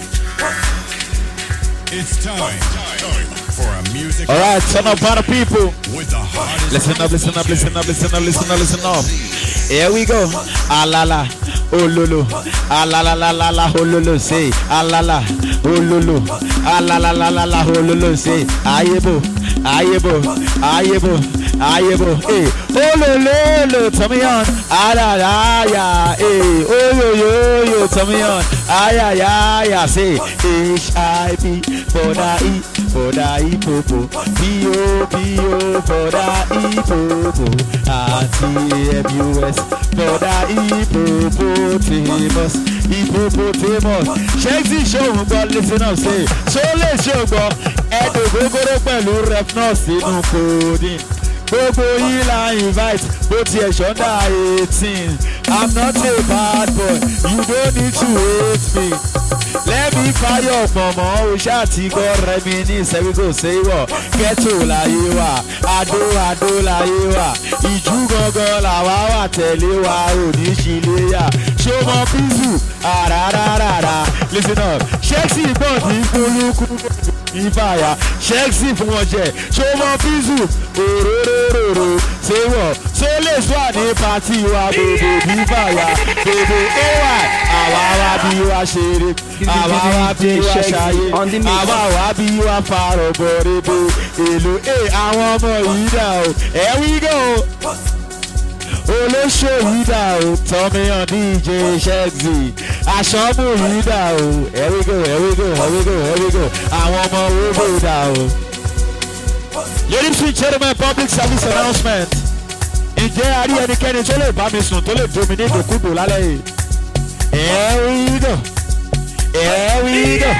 It's time for a music. All right, turn up, other people. Listen up, listen up, listen up, listen up, listen up, listen up. Here we go. Alala, oh lulu, alala la la la, oh lulu, say alala, oh lulu, alala la la la, oh lulu, say ayebo, ayebo, ayebo, ayebo, eh, oh lulu, turn me on, alala ya, eh, oh yo yo yo, turn me on, aya ya ya, say HIV for the E popo, P.O. for the E popo, RTMUS for the hippopotamus. Shakespeare show but listen up, say so let's show but Edo Gogoro pẹ̀lú ref náà sínú coding. Gbogbo yìí la invite bó tiẹ̀ ṣọ́ndà 18. I'm not a bad boy, you don't need to hate me. Let me fire up, mama. We shall take our reminisce. We go say what? Get to la yewa. Ado la yewa. Iju gogo la wawa telewa. Oni shileya. Show my pizu. Arararara. Listen up. Shexy body kuluku. Ifaya. Shexy for one jet. Show my pizu. Ororororo. Say what? So let's one in party wa baby. Ifaya. Baby. Ewa. Awawa biwa shiri. Àwa bí wá ṣayé, àwa bí wá farò bòrèbò, èlò àwọn ọmọ yìí dà o, here we go. Olóṣò yìí dà o, Tommy on DJ Shexy, aṣọ́mù yìí dà o, here we go, here we go, here we go, here we go, àwọn ọmọ owó dà o. Ladies and gentlemen, public service announcement. Ǹjẹ́ a rí ẹnikẹ́ni tó lè bá mi sùn tó lè dominate òkúdò lálẹ́ yìí? Here we go. Here we go.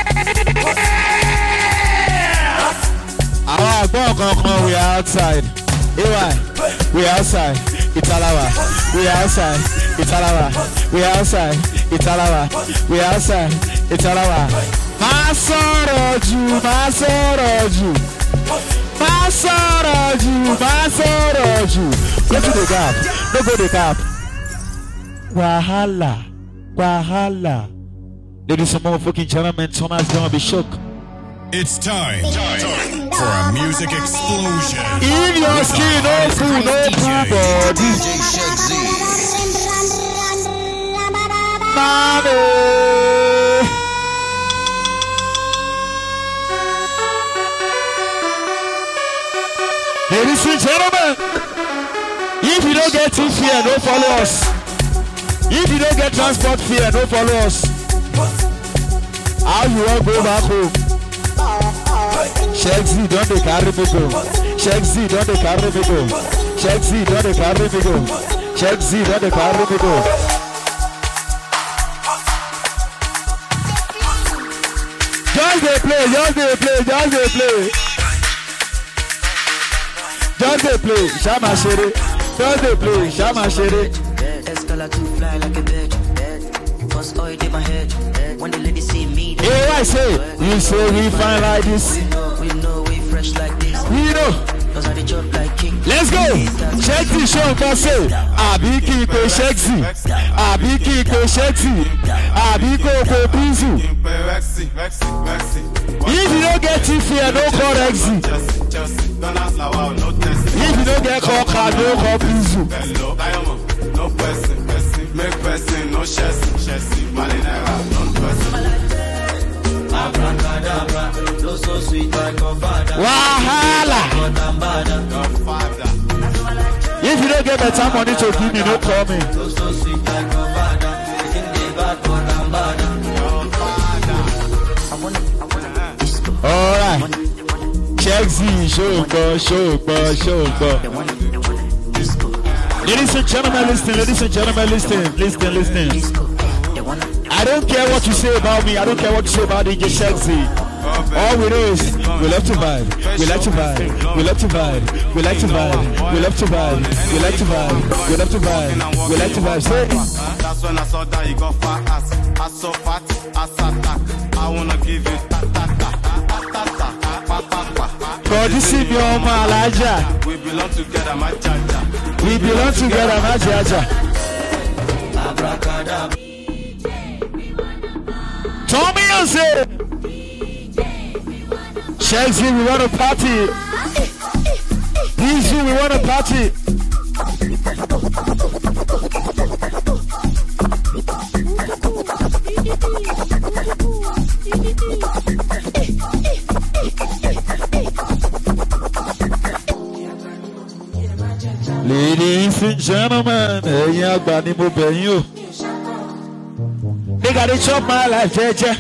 Àwọn àgbọ̀n kankan we are outside. AY we are outside. Italawa we are outside. Italawa we are outside. Italawa we are outside. Italawa. Má sọ̀rọ̀ jù, má sọ̀rọ̀ jù. Má sọ̀rọ̀ jù, má sọ̀rọ̀ jù. Go to the gap. No go the gap. Wahala. Wahala. Ladies and motherfucking gentlemen, tonight's gonna be shook. It's time for a music explosion. In your skin, no food, no food, body. DJ Shexy. Mommy. Ladies and gentlemen, if you don't get in fear, don't follow us. If you don't get transport fear, don't follow us. How you want go back home? Shexy, don't they carry me go? Shexy, don't they carry me go? Shexy, don't they carry me go? Shexy, don't they carry me go? Just they play, just they play, just they play. Just they play, Shama Shere. Just they play, Shama Shere. Escalate to fly like a bird. First oil in my head. When the lady see me, hey, I say, you say we fine like this. We know we fresh like this. We know. cause I dey chop like king. Let's go. Sexy show say. Abiki ko sexy. Abiki ko sexy. Abiko ko busy. If you don't get it fear, don't call Rexy. If you don't get call card, don't call busy. No person, make person, no chassis, malinera, no person. Abracadabra, so sweet like Godfather. Wahala. If you don't get better money to give me, don't call me. So sweet like Godfather. Alright. Chexy, show. Ladies and gentlemen, listen. I don't care what you say about me. I don't care what you say about DJ Chexy. All we know is we love to vibe. We like to vibe. We love to vibe. We like to vibe. We love to vibe. We like to vibe. We love to vibe. We like to vibe. Say it. That's when I saw that you got fat ass. I so fat, ass attack. I wanna give you ta. God, you see me on my Elijah. We belong together, my jaja. We belong together, my jaja. Tommy, you say. Chexy, we want to party. Easy, we want to party. Ladies and gentlemen, they gotta chop my life, jeje.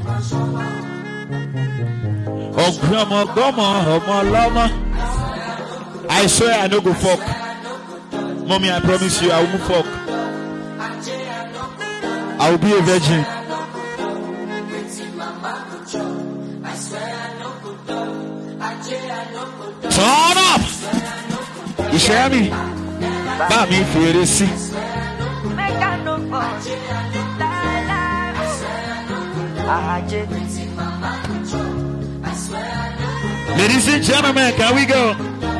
I swear I no go fuck. Mommy, I promise you I won't fuck. I will be a virgin. Turn up! You share me? But me for this. Ladies and gentlemen, can we go?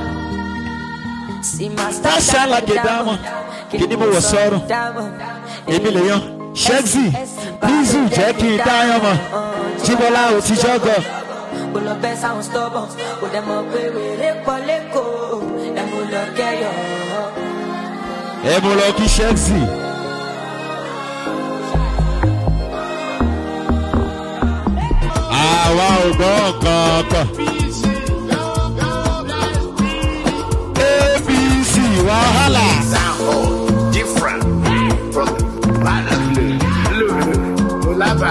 That sound like a diamond. Can you move a sorrow? Emilio, Chexy, please do Jackie Diamond. Chibola, Tijogo. Emoloki Chexy. Ah, wow, go. ABC, Wahala. Different from Ulaba.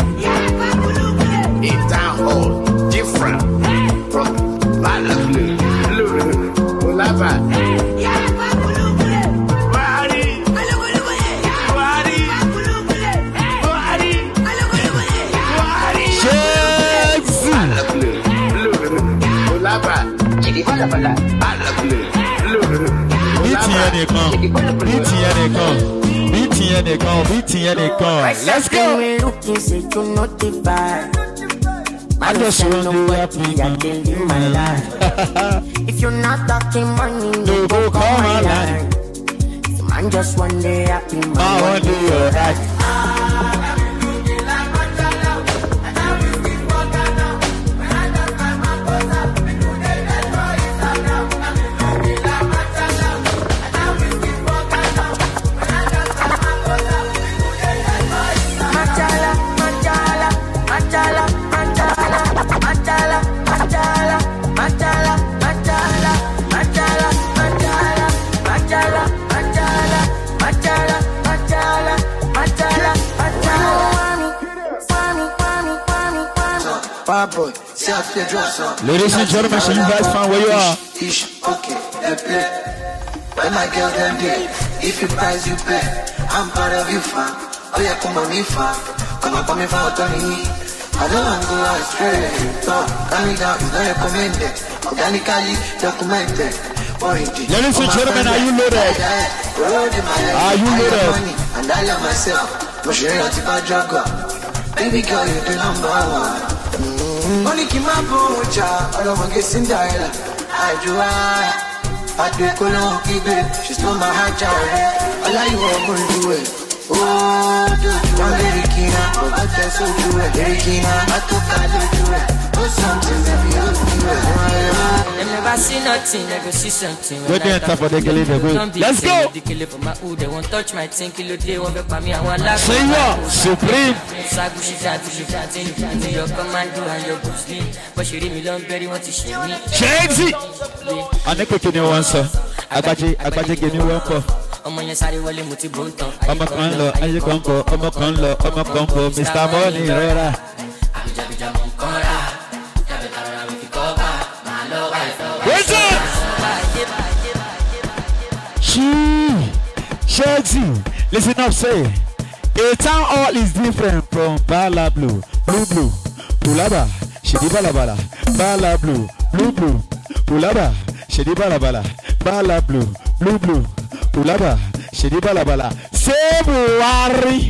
In town hall, different from Ulaba. Let's go. I just want to happy my life. If you're not talking money, no go call my line. Man, just one day happy, man, one day you're right. Ladies and gentlemen, so you guys find where you are. Okay, when my girl them day, if you price you pay, I'm part of you fam. Oh yeah, come on me fam. Come on me fam, Tony. I don't want to go astray. No, coming down is not recommended. Organically documented. Ladies and gentlemen, are you loaded? Are you loaded? And I love myself. Baby girl, you're the number one. Only keep my boja, all of my Cinderella. I I do Colon Kibe, she stole my heart, all I want to do it. Oh, do you want Erikina? But I can't so do it. Erikina, I took I do it. Oh, something that you do it. They never see nothing, never see something. Go there, top of the Gilly. Let's go. They won't touch my thing, kill a day, won't be by me. I want life. Say what? Supreme. Your commando and your Bruce. But she really don't very want to show me. Shagzy. I never can you answer. Agbaje give me one for. Ọmọ yẹn sáré wọlé mo ti bó ń tán. Ọmọ kan lọ, ayé kan bọ̀, ọmọ kan lọ, ọmọ kan bọ̀, Mr. Money rọra. Àbíjàbíjà mọ̀ ń kán rà, jàbẹ̀tà rọra mi fi kọ́ bá, màá lọ wá ìfẹ́ wá. What's up? Shagzy, listen up, say. A town hall is different from Bala Blue, Blue, Pulaba, Shidi Balabala, Bala Blue, Pulaba, Shidi Balabala, Bala Blue, Pulaba, Shidi Balabala, Sebuari,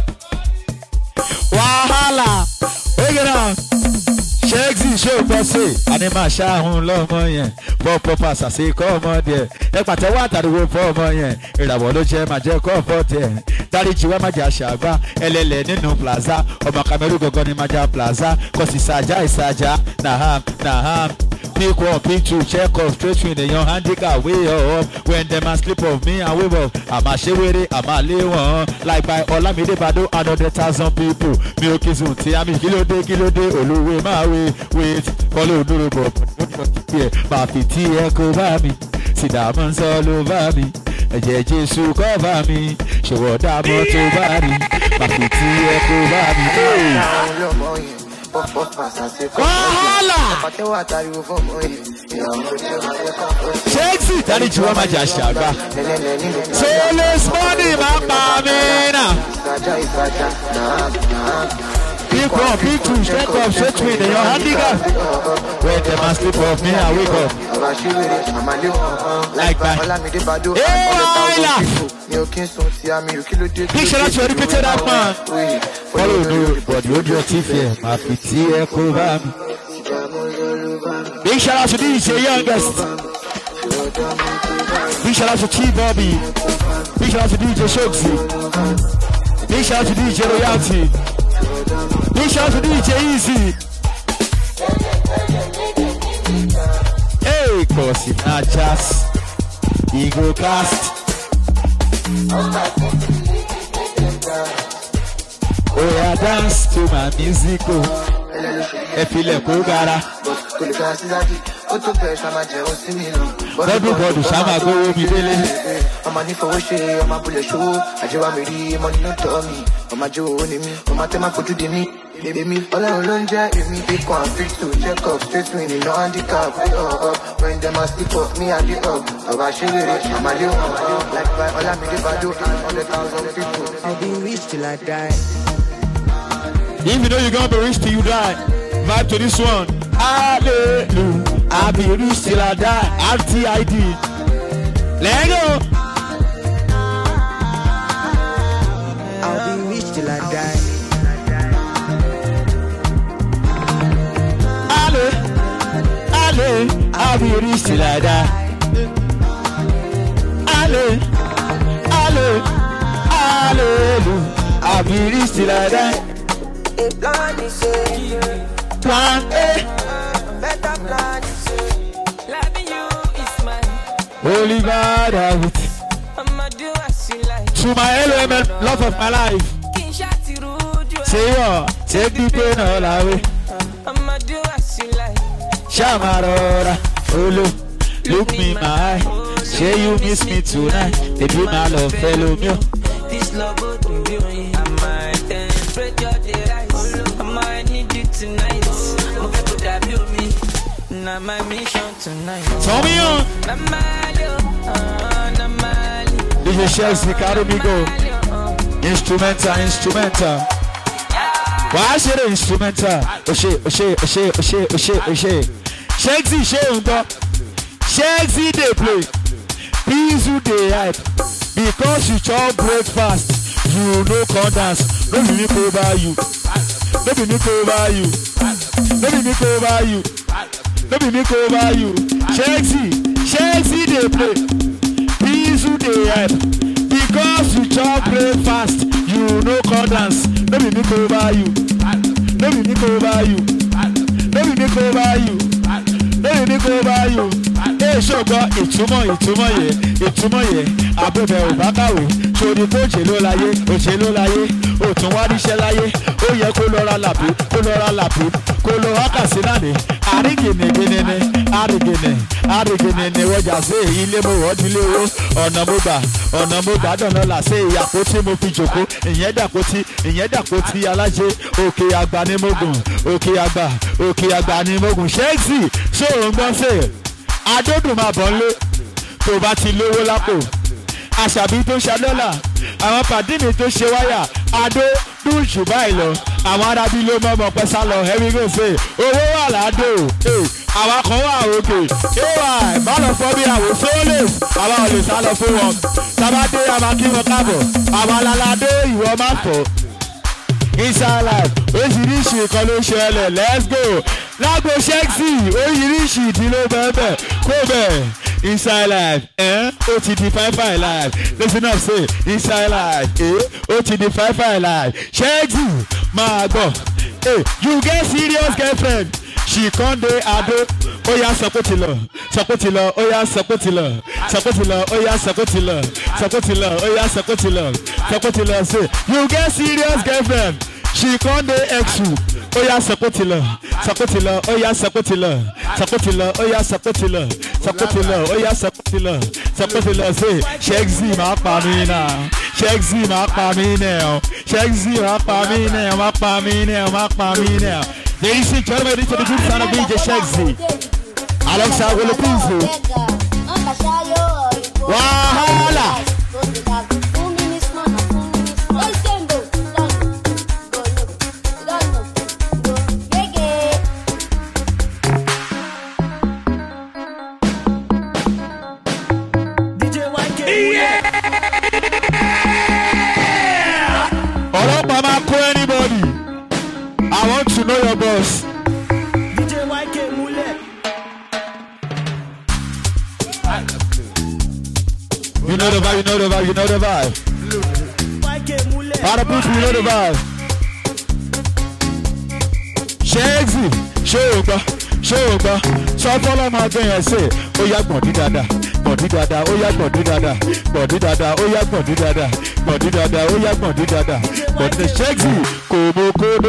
Wahala, Ogeran, Shagzy show bossy, Anima Shahun Lomoyen, Pop Passa, say, come on there. Epate wa tariwo fo ọmọ yẹn ìràwọ̀ ló jẹ́ máa jẹ́ comfort ẹ̀ dáríjì wá máa jẹ́ àṣàgbá ẹlẹ́lẹ̀ nínú plaza ọmọ Cameroon gangan ni máa jẹ́ plaza kò sì ìsàjà naham pick one pick two check off straight win èèyàn handicap way up when dem a slip of me and wave up àmà ṣéwéré àmà lé wọn like by Olamide Bado 100,000 people mi ò kìsùn tí àmì kílódé olúwe máa wait kọ́lé onúròbọ̀ máa fi tí ẹ kó bá mi. Sidamon solo bá mi, ẹ̀jẹ̀ Jésù kọ́ bá mi, ṣòwò dàmọ́ tó bá mi, màkìtì ẹ̀ kó bá mi. Wàhálà! Shagzy dáríjì wọ́n máa jà ṣàgbá. Solos money máa ń pa mí náà. Pick one, pick two, straight up, straight win, and your handicap. When them a slip off me, I wake up. Like that. Hey, Waila! Big shout out to repeated that man. Follow no, but you your teeth here. My pity echo bam. Big shout out to DJ Youngest. Big shout out to T Bobby. Big shout out to DJ Shagzy. Big shout out to DJ Royalty. Big shout out to DJ Easy. Hey, cause if not just Ego Cast. Oh, yeah, dance to my music. Efile Kogara. Everybody, Shama go with me, Billy. I'm a nifo share, I'm a bullet show. I do a miri, money not to me. I'm a Joe, I'm a tema for to me. Baby, me all alone, if me pick one, pick two, check up, straight winning, no handicap. When them a stick up, me and the up. I'm a share, I'm a little, like by all I made Bado and 100,000 people. I'll be rich till I die. If you know you're gonna be rich till you die, vibe to this one. Hallelujah, I'll be rich till I die. RTID. Let go. I'll be rich till I die. I'll be rich till I die. I'll be rich till I die. A plan is a plan A. Better plan is a loving you is mine. Holy God, have it. I'ma do as you like. To my element, love of my life. Say what? Take the pain all away. I'ma do as you like. Shamarora, Olu, look me in my eye. Say you miss me tonight. Baby, my love, fellow me. This love will do you. I might spread your rise. I might need you tonight. I'm going to have you me. Now my mission tonight. Tell me on. This is Shagzy, carry me go. Instrumental. Why is it instrumental? Shagzy, Shagzy, they play. Please do they hype. Because you chop breakfast, you no come dance. No be me cover you. No be me cover you. No be me cover you. No be me cover you. Chelsea they play. Peace who they help. Because you chop breakfast, you no call dance. No be me over you. No be me over you. No be me over you. No be me over you. Hey, ṣọgbọ́n ìtumọ̀ yẹ abẹ́bẹ̀ ò bá kàwé sórí kó òṣèlú láyé òtún wá níṣẹ́ láyé ó yẹ kó lọ́ra làbí kó lọ wákàtí náà ní àrígìnìní wọjà sí ilé mo wọ́n dílé owó ọ̀nà mo gbà dọ̀nà là sí ìyàpó tí mo fi jòkó ìyẹn dàpótí aláṣẹ òkè àgbà ní mogun òkè àgbà ní mogun ṣẹ́ẹ̀sì sóòrùn gbọ́nsẹ̀ adódùn máa bọ̀ nlé tó bá ti lówó lápò àṣàbí tó ṣe dọ́là àwọn pàdínì tó ṣe wáyà adó dùn jù báyìí lọ àwọn arábí ló mọ̀mọ́ pẹ́ sá lọ ẹ̀rí gò ṣe owó wà ládò àwa kan wà òkè ay má lọ fọ́ bí àwọn sólè àwa ò lè sá lọ fún wọn sábàdé àmà kí wọn káàbọ̀ àwọn alálàdé ìwọ má fọ́ inside life oríṣiríṣi nǹkan ló ṣẹlẹ̀ let's go lágbo ṣẹ́ksì oríṣiríṣi ìdílé bẹ́ẹ̀ kó bẹ́ẹ̀ inside life ó ti di fine life listen up say inside life ó ti di fine life ṣẹ́ksì máa gbọ́ you get serious girlfriend she come dey ado oya sọkòtìlọ oya sọkòtìlọ oya sọkòtìlọ oya sọkòtìlọ say you get serious girlfriend she come dey exu oya sọkòtìlọ oya sọkòtìlọ oya sọkòtìlọ oya sọkòtìlọ say ṣẹ́gzì máa pa mí náà ṣẹ́gzì máa pa mí náà. Ladies and gentlemen, this is the good sound of DJ Shagzy. Alongside Willow Pizzo. Wahala! DJ YK. Yeah! Ọlọ́pàá máa kó anybody. I want to know your boss. DJ YK Mule. You know the vibe. YK Mule. All the people, you know the vibe. Shagzy, show up. Sọ fọlọ́ máa gbé yẹn sè, ó yá gbọ̀ndí dáadáa, ó yá gbọ̀ndí dáadáa, ó yá gbọ̀ndí dáadáa. Shagzy, kòbókòdó.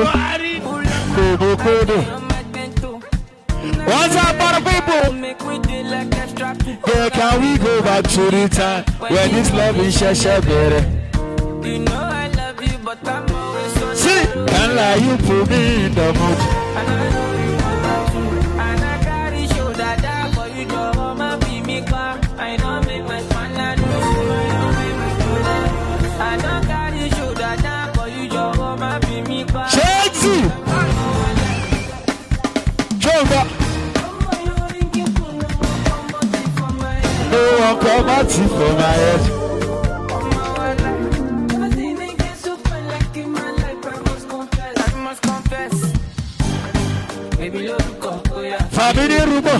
What's up, other people? Yeah, can we go back to the time when this love is better? You know I love you, but I'm always so. See, and like you put me in the mood. And I know you want to, and I gotta show that for you don't want be me car. I don't make my fun, I don't gotta show that for you don't want be me car. Shagzy! No one come out for my head. Family rumor.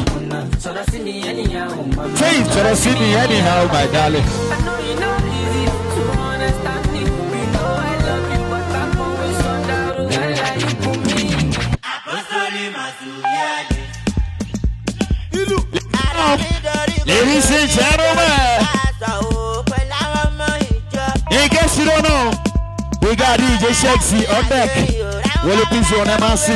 Say it, see me anyhow, my darling. Ladies and gentlemen, in case you don't know, we got DJ Shagzy on deck. Willow Pizzo on MRC.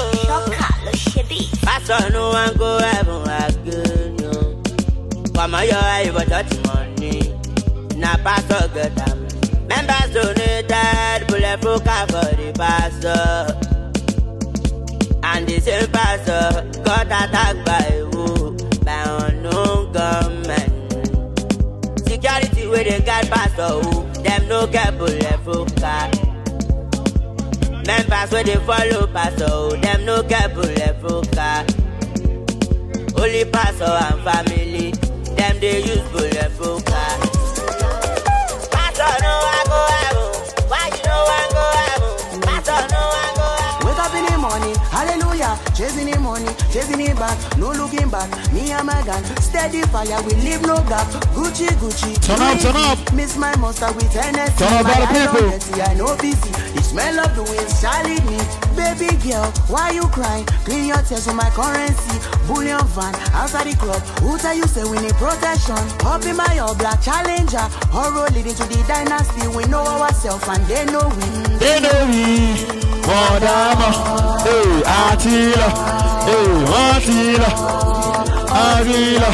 No one go heaven again, yo. Come on, your eye, but touch money. Na pastor get them. Members donated, bullet for cover the pastor. And the same pastor got attacked by who? By unknown government. Security where they got pastor who? Them no get bullet for car. Members where they follow pastor who? Them no get bullet for car. Only pastor and family, them they use bullet for car. Pastor no I go heaven. Why you know I go heaven? Pastor no I go heaven. Wake up in the morning, hallelujah. chasing the money, chasing it back, no looking back. Me and my gang, steady fire, we leave no gap. Gucci, Gucci, turn up. Miss my monster with Hennessy. Turn up all the people. I know busy. The smell of the wind shall lead me. Baby girl, why you crying? Clean your tears with my currency. Bullion van, outside the club. Who tell you say we need protection? Up in my all black challenger. Horror leading to the dynasty. We know ourselves and they know we. They know we. Madama. Hey, Attila. Hey, Attila. Avila.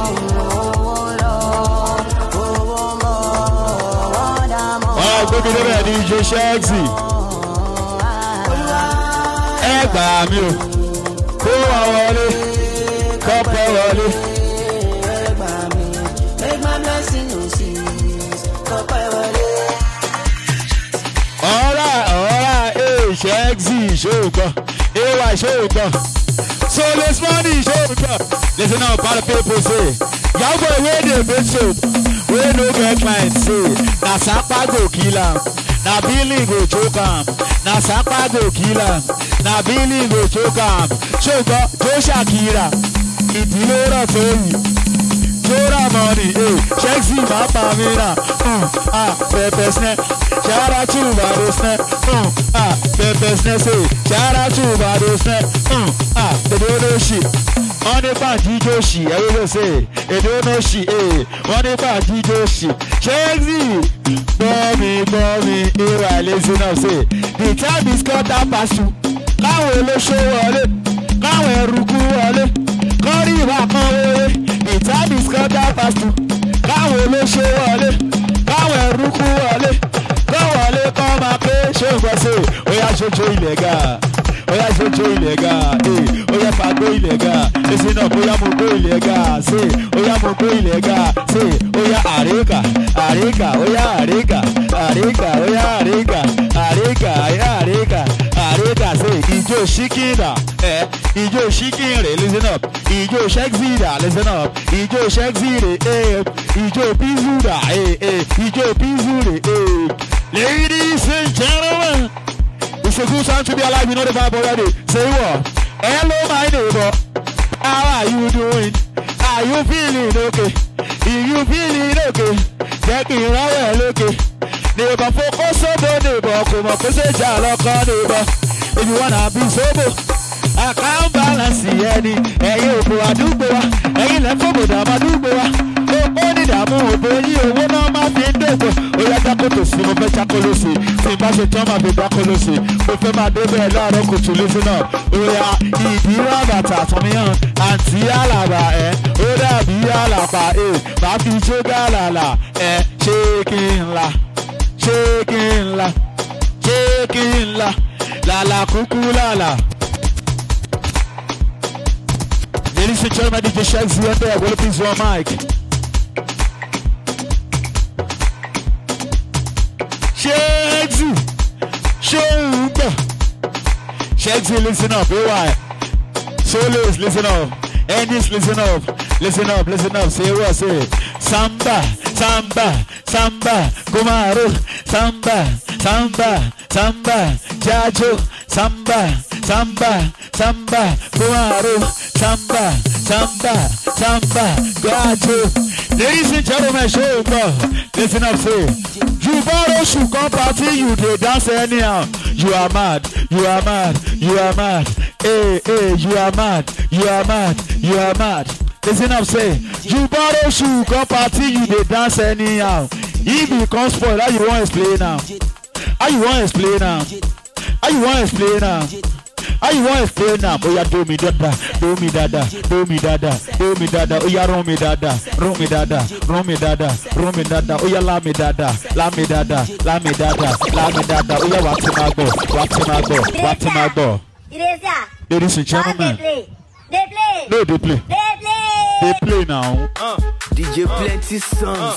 Baby, the DJ Shagsy. Egba mi o, ko awole, kope wole. Egba mi, make my blessing no cease. Kope wole. Alright, hey Shagsy, show hey show. So let's money show. Listen up, all the people say, y'all boy where they been soap. We no get clients say, na Sapa go kill am, na Billy go choke am, na Sapa go kill am, na Billy go choke am. Shoga, Joshua Kira, Idilora Toyi, Jora money, Shagsy Mapa Mina, Pepe Snap, shout out to Bado Snap, Pepe Snap say, shout out to Bado Snap, they don't know shit. On the back, Joshi, I will say, they don't know she, on the back, Joshi, Shagsy, Bobby, listen up, say, the time is cut up past you. Now we'll show it, now we'll ruku it, Corey back away, the time is cut up past you. Now we'll show it, now we'll ruku it, come up, show us, we are so illegal. Oya Jojo illegal, Oya Fago illegal. Listen up, Oya Mogo illegal. Say, Oya Mogo illegal. Say, Oya Arega, Oya Arega. Oya Arega. Say, Ijo Shikina, Ijo Shikire. Listen up, Ijo Shakzida. Listen up, Ijo Shakzide, Ijo Pizuda, Ijo Pizude, Ladies and gentlemen. It's a good time to be alive, you know the vibe already. Say what? Hello, my neighbor. How are you doing? Are you feeling okay? If you feeling okay, check it out, okay. Neighbor, focus on the neighbor. Come on, cause it's a lock on neighbor. If you wanna be sober, I can't balance the any. Hey, you go, I do go. Hey, let's go, I do go. Only the more, baby, you will not my window. Oya Dakoto, Simo Chakolosi, Simbashi Toma Bibakolosi, Profema Debe Laro Kutu, listen up. Oya, Idira Bata, Tomian, Anti Alaba, Oda Bialaba, Bafi Chogalala, shaking la, la kukulala. Ladies and gentlemen, DJ Shagsy on there, will please your mic. Shagsy, Shagsy, listen up, AY. Solos, listen up. Ennis, listen up. Listen up. Say what? Say samba, Kumaro, samba, Jajo, samba, Kumaro, samba, Gajo. Ladies and gentlemen, show up. Listen up, say. You borrow should come party, you dey dance anyhow. You are mad. Hey, you are mad. Listen up, say. You borrow should come party, you dey dance anyhow. If it comes spoil, how you want to explain now? How you want to explain now? Oya do me dada. Oya run me dada. Oya la me dada. Oya wax my go. Ladies and gentlemen. They play now. DJ Plenty Songs.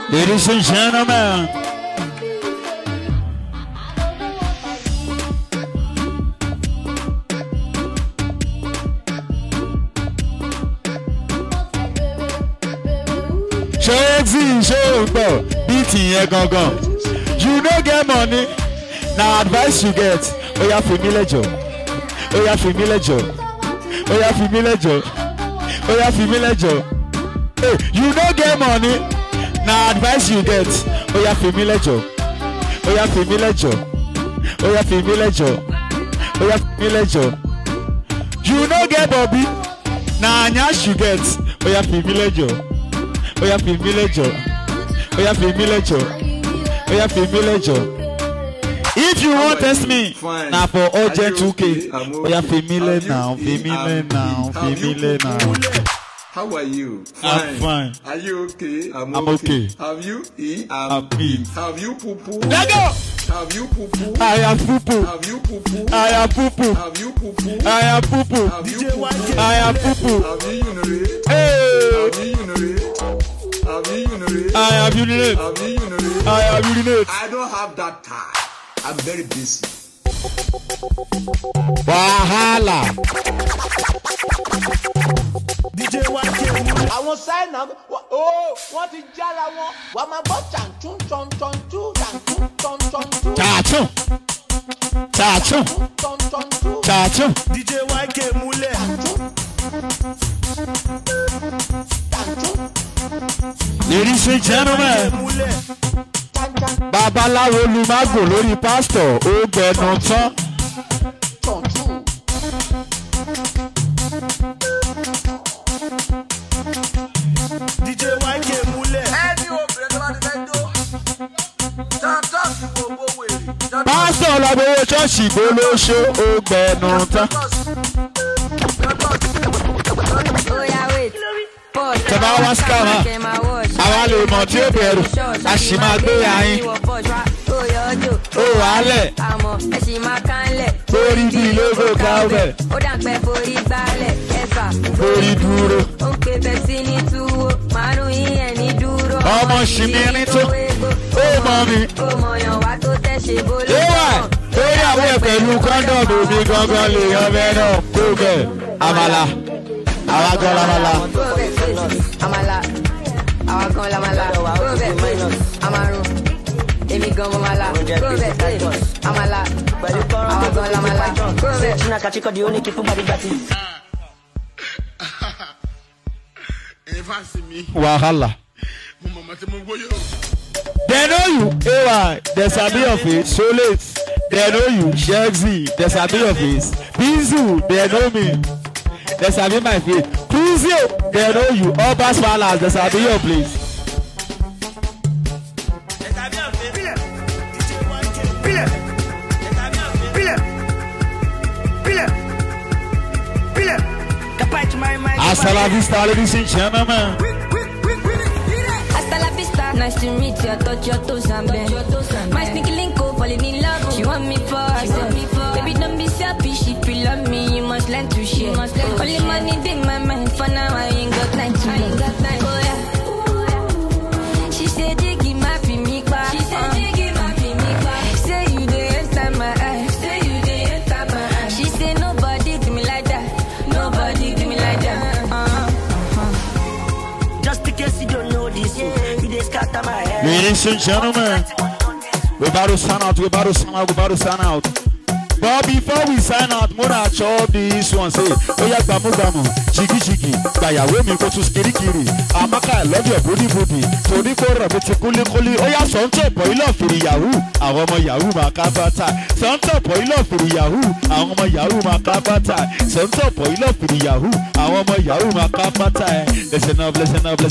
Ladies and gentlemen. Beating here, gone. You no get money. Now advice you get. Oh, you have familiar job. Oh, you have familiar job. Oh, you have familiar job. Oh, you have familiar job. Hey, you no get money. Now advice you get. Oh, you have familiar job. Oh, you have familiar job. Oh, you have familiar job. Oh, you have familiar job. You no get Bobby. Now nyash you get. Oh, you have familiar job. Oh, you have familiar job. Oh, you have familiar job. Oh, you have familiar job. If you want test me, now for urgent 2K. Oh, you have familiar now. Familiar now. Familiar now. How are you? Fine. I'm fine. Are you okay? I'm okay. Have you eat? I'm eat. Have you poo-poo? Let go! Have you poo-poo? I have poo-poo. Have you poo-poo? I have poo-poo. Have you poo-poo? I have poo-poo. Have you poo-poo? I have poo-poo. Have you urinate? Hey! Have you urinate? Have you urinate? I have urinate. Have you urinate? I have urinate. I don't have that time. I'm very busy. Wahala. DJ YK. Àwọn sign up wọ́n ti jára wọn wà máa gbọ́ chantun chantun Chachun. Chachun. DJ YK múlẹ̀. Ladies and gentlemen. Babaláwo Olùmágò lórí pásítọ̀ ó gbẹnu tán. DJ YK múlẹ̀. ẹni obìnrin tó bá ti fẹ́ jó dandan sí gbogbo wèrè. Pásítọ̀ lọ́gbọ̀wọ́ ṣọ́ọ̀ṣì gbólóṣó ó gbẹnu tán. Tẹ̀bá wá síkàmà, àwa lè mọ̀ tí ó bẹ̀rù, a sì máa gbé ayín. Ó wàálẹ̀, orí bí lógo káwẹ̀, orí dúró. Ọmọ ṣìmìrín tó, ó mọ̀ mi. Léwà, lórí àwọn ẹ̀ pẹ̀lú kọ́ńdọ̀mù mi gangan lè yan bẹ́ẹ̀ náà kó bẹ̀ àmàlà. Àwa gan lamala. Amala. Àwa gan lamala. Robert. Amarun. Èmi gan mamala. Robert. Amala. Àwa gan lamala. Robert. China kachiko di only kifu body bati. Wahala. They know you, AY, they sabi of it, Solet. They know you, Shexy, they sabi of it. Bizu, they know me. They sabi my face. Kuzio, they know you. All Bass Palace, they sabi your place. Hasta la vista, ladies and gentlemen. Hasta la vista. Nice to meet you. I thought your toes and bend. My sneaky link up, falling in love. She want me for herself. Baby, don't be selfish. If you love me, you must learn to share. Only money in my mind. For now, I ain't got time to make. Oh yeah. She said, "Jiggy, my me back." She said, "Jiggy, my me back." Say you dey enter my eyes. Say you dey enter my eyes. She said, "Nobody do me like that. Nobody do me like that." Just in case you don't know this, you dey scatter my head. Ladies and gentlemen, we about to sign out. But before we sign out, Mona chop this one say, oh yeah, bamu, jiggy, bayawe mi go to skiri. Amaka, I love your booty. Tony for Rabeti kuli. Oh yeah, sonto boil off for Yahoo. Àwọn ọmọ Yahoo makabata. Sonto boil off for Yahoo. Àwọn ọmọ Yahoo makabata. Sonto boil off for Yahoo. Àwọn ọmọ Yahoo makabata. Listen up.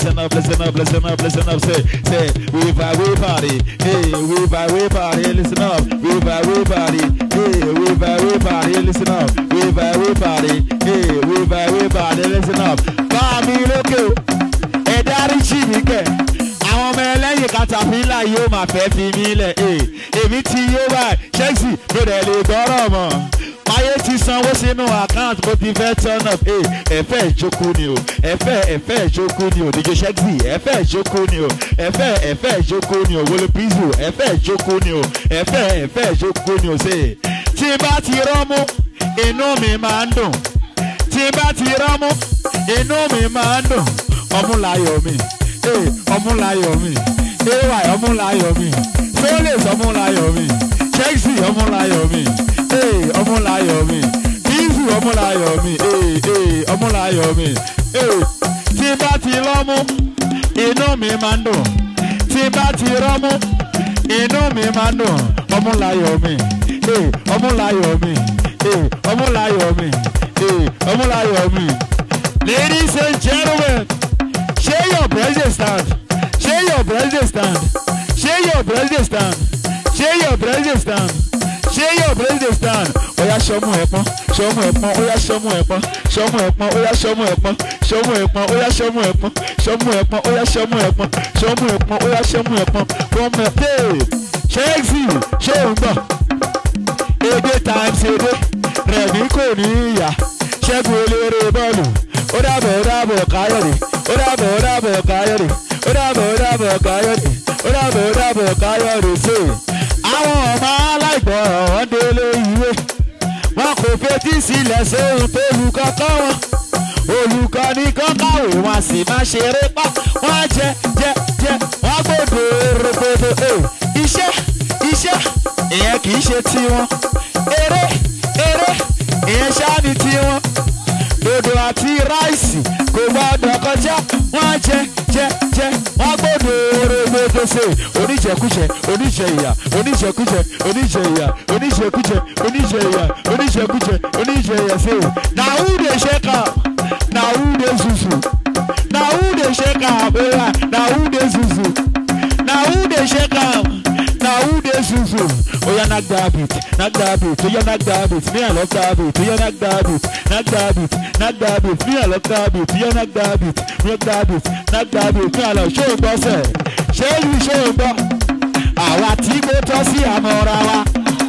Say, we party. Hey, we party. Listen up. We party. Hey, we party. Listen up. We party. Hey, we party. Listen up. Bami lókè. Ẹ dárí jì mí kẹ̀. Àwọn ọmọ ẹlẹ́yìn katapila yóò máa fẹ́ fi mí lẹ̀. Èmi ti yóò bá ṣẹ́ẹ̀sì mo dẹ̀ lè gbọ́rọ̀ mọ̀. Máyé ti sanwó sínú àkáǹtì mo ti fẹ́ turn up. Ẹ̀fẹ́ ìjókòó ni o. Ẹ̀fẹ́ ìjókòó ni o. DJ Shagzy. Ẹ̀fẹ́ ìjókòó ni o. Ẹ̀fẹ́ ìjókòó ni o. Wole Pizzo. Ẹ̀fẹ́ ìjókòó ni o. Ẹ̀fẹ́ ìjókòó ni o. Ṣé tí bá ti rọ́mú inú mi máa ń dùn. Tí bá ti rọ́mú inú mi máa ń dùn. Ọmúlayọ̀ mi. Ọmúlayọ̀ mi. AY ọmúlayọ̀ mi. Soles ọmúlayọ̀ mi. Shagzy ọmúlayọ̀ mi. Ọmúlayọ̀ mi. Pizzo ọmúlayọ̀ mi. Ọmúlayọ̀ mi. Tí bá ti rọ́mú inú mi máa ń dùn. Tí bá ti rọ́mú inú mi máa ń dùn. Ọmúlayọ̀ mi. Ọmúlayọ̀ mi. Ọmúlayọ̀ mi. Ọmúlayọ̀ mi. Ladies and gentlemen, share your president stand. Share your president stand. Share your president stand. Share your president stand. Share your president stand. Oya ṣọmú ẹ̀pọ́n, ṣọmú ẹ̀pọ́n, oya ṣọmú ẹ̀pọ́n, ṣọmú ẹ̀pọ́n, oya ṣọmú ẹ̀pọ́n, ṣọmú ẹ̀pọ́n, oya ṣọmú ẹ̀pọ́n, ṣọmú ẹ̀pọ́n, oya ṣọmú ẹ̀pọ́n, ṣọmú ẹ̀pọ́n, oya ṣọmú ẹ̀pọ́n, ṣọmú ẹ̀pọ́n. Shagzy ṣé o ń gbọ́? Èdè times èdè rẹ̀mí kò ní ìyá. Ṣẹ́gun eléré bọ́ọ̀lù. Ó dàbọ̀ Káyọ̀dé. Ó dàbọ̀ Káyọ̀dé. Ó dàbọ̀ Káyọ̀dé. Ó dàbọ̀ Káyọ̀dé sí. Àwọn ọmọ aláìgbọràn wọn délé ìwé. Wọn kò fetí sílẹ̀ sóhun tó olùkọ́ kọ́ wọn. Olùkọ́ ní kọ́ kàwé wọn sì máa ṣeré pa. Wọ́n jẹ wọ́n gbọ́dọ̀ rògbòdò. Iṣẹ́ ìyẹn kì í ṣe tiwọn. Eré ìyẹn ṣáà ní tiwọn. Dòdò àti ráìsì kò gbọ́dọ̀ kọjá. Wọ́n jẹ wọ́n gbọ́dọ̀ rògbòdò ṣe. Oníjẹkújẹ oníjẹ ìyà oníjẹkújẹ oníjẹ ìyà oníjẹkújẹ oníjẹ ìyà oníjẹkújẹ oníjẹ ìyà ṣe. Na who dey shake am? Na who dey zuzu? Na who dey shake am? Na who dey zuzu? Na who dey shake am? Na who dey zuzu? Oya knock that beat. Oya knock that beat. Me I love that beat. Oya knock that beat. Me I love that beat. Oya knock that beat. Knock that beat. Me I love. Show gbọ́ sẹ̀. Ṣé ìlú ṣé o gbọ́? Àwa tí kò tọ́ sí àmọ́ra wa.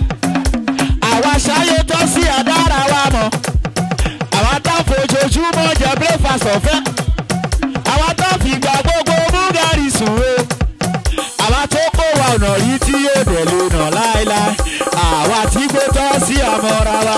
Àwa ṣáyé tọ́ sí àdára wa mọ̀. Àwa tá fojoojúmọ́ jẹ breakfast ọ̀fẹ́. Àwa tá fìgbà gbogbo búgárì sùn o. Àwa tó kó wa ọ̀nà yìí tí yóò dẹ̀ lè nà láéláé. Àwa tí kò tọ́ sí àmọ́ra wa.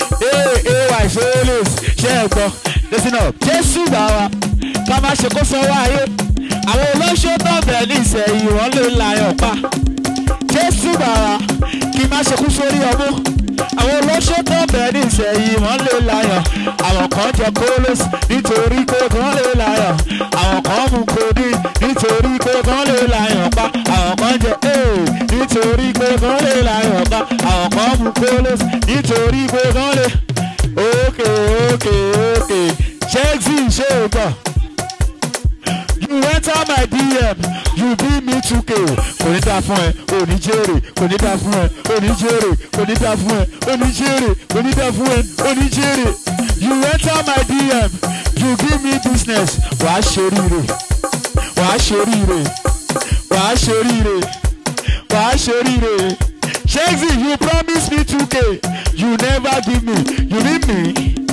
AY Soles ṣe é gbọ́. Listen up. Jésù gbà wá. Ká má ṣe kó sanwó ayé. Àwọn olóṣó tó bẹ̀ ní ìsẹ̀yìn wọ́n lè láyọ̀ pa. Jésù gbà wá. Kí má ṣe kú sórí ọmú. Àwọn olóṣó tó bẹ̀ ní ìsẹ̀yìn wọ́n lè láyọ̀. Àwọn kan jẹ kólósì nítorí pé kán lè láyọ̀. Àwọn kan mú kòdí nítorí pé kán lè láyọ̀ pa. Àwọn kan jẹ nítorí pé kán lè láyọ̀ pa. Àwọn kan mú kólósì nítorí pé kán lè. Okay. Shagzy ṣé o gbọ́? You enter my DM, you be me 2K. Kò ní dá fún ẹ, òní jèrè. Kò ní dá fún ẹ, òní jèrè. Kò ní dá fún ẹ, òní jèrè. Kò ní dá fún ẹ, òní jèrè. You enter my DM, you give me business. Wàá ṣoríire. Wàá ṣoríire. Wàá ṣoríire. Wàá ṣoríire. Shagzy, you promise me 2K. You never give me. You need me.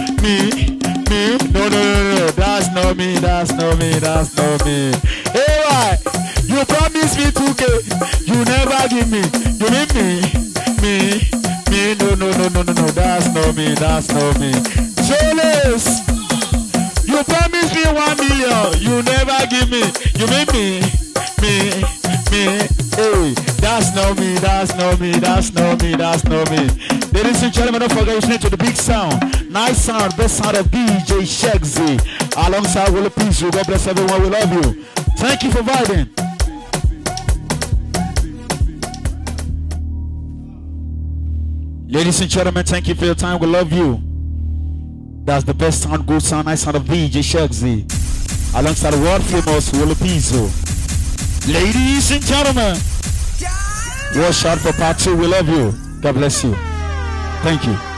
No. That's not me. AY, you promise me 2K. You never give me. You need me. No. That's not me. Soles, you promise me 1 million. You never give me. You need me. Hey, that's not me. Ladies and gentlemen, don't forget listening to the big sound. Nice sound, best sound of DJ Shagzy. Alongside Wole Pizzo. God bless everyone. We love you. Thank you for vibing. Ladies and gentlemen, thank you for your time. We love you. That's the best sound, good sound, nice sound of DJ Shagzy. Alongside world famous Wole Pizzo. Ladies and gentlemen, watch out for part 2. We love you. God bless you. Thank you.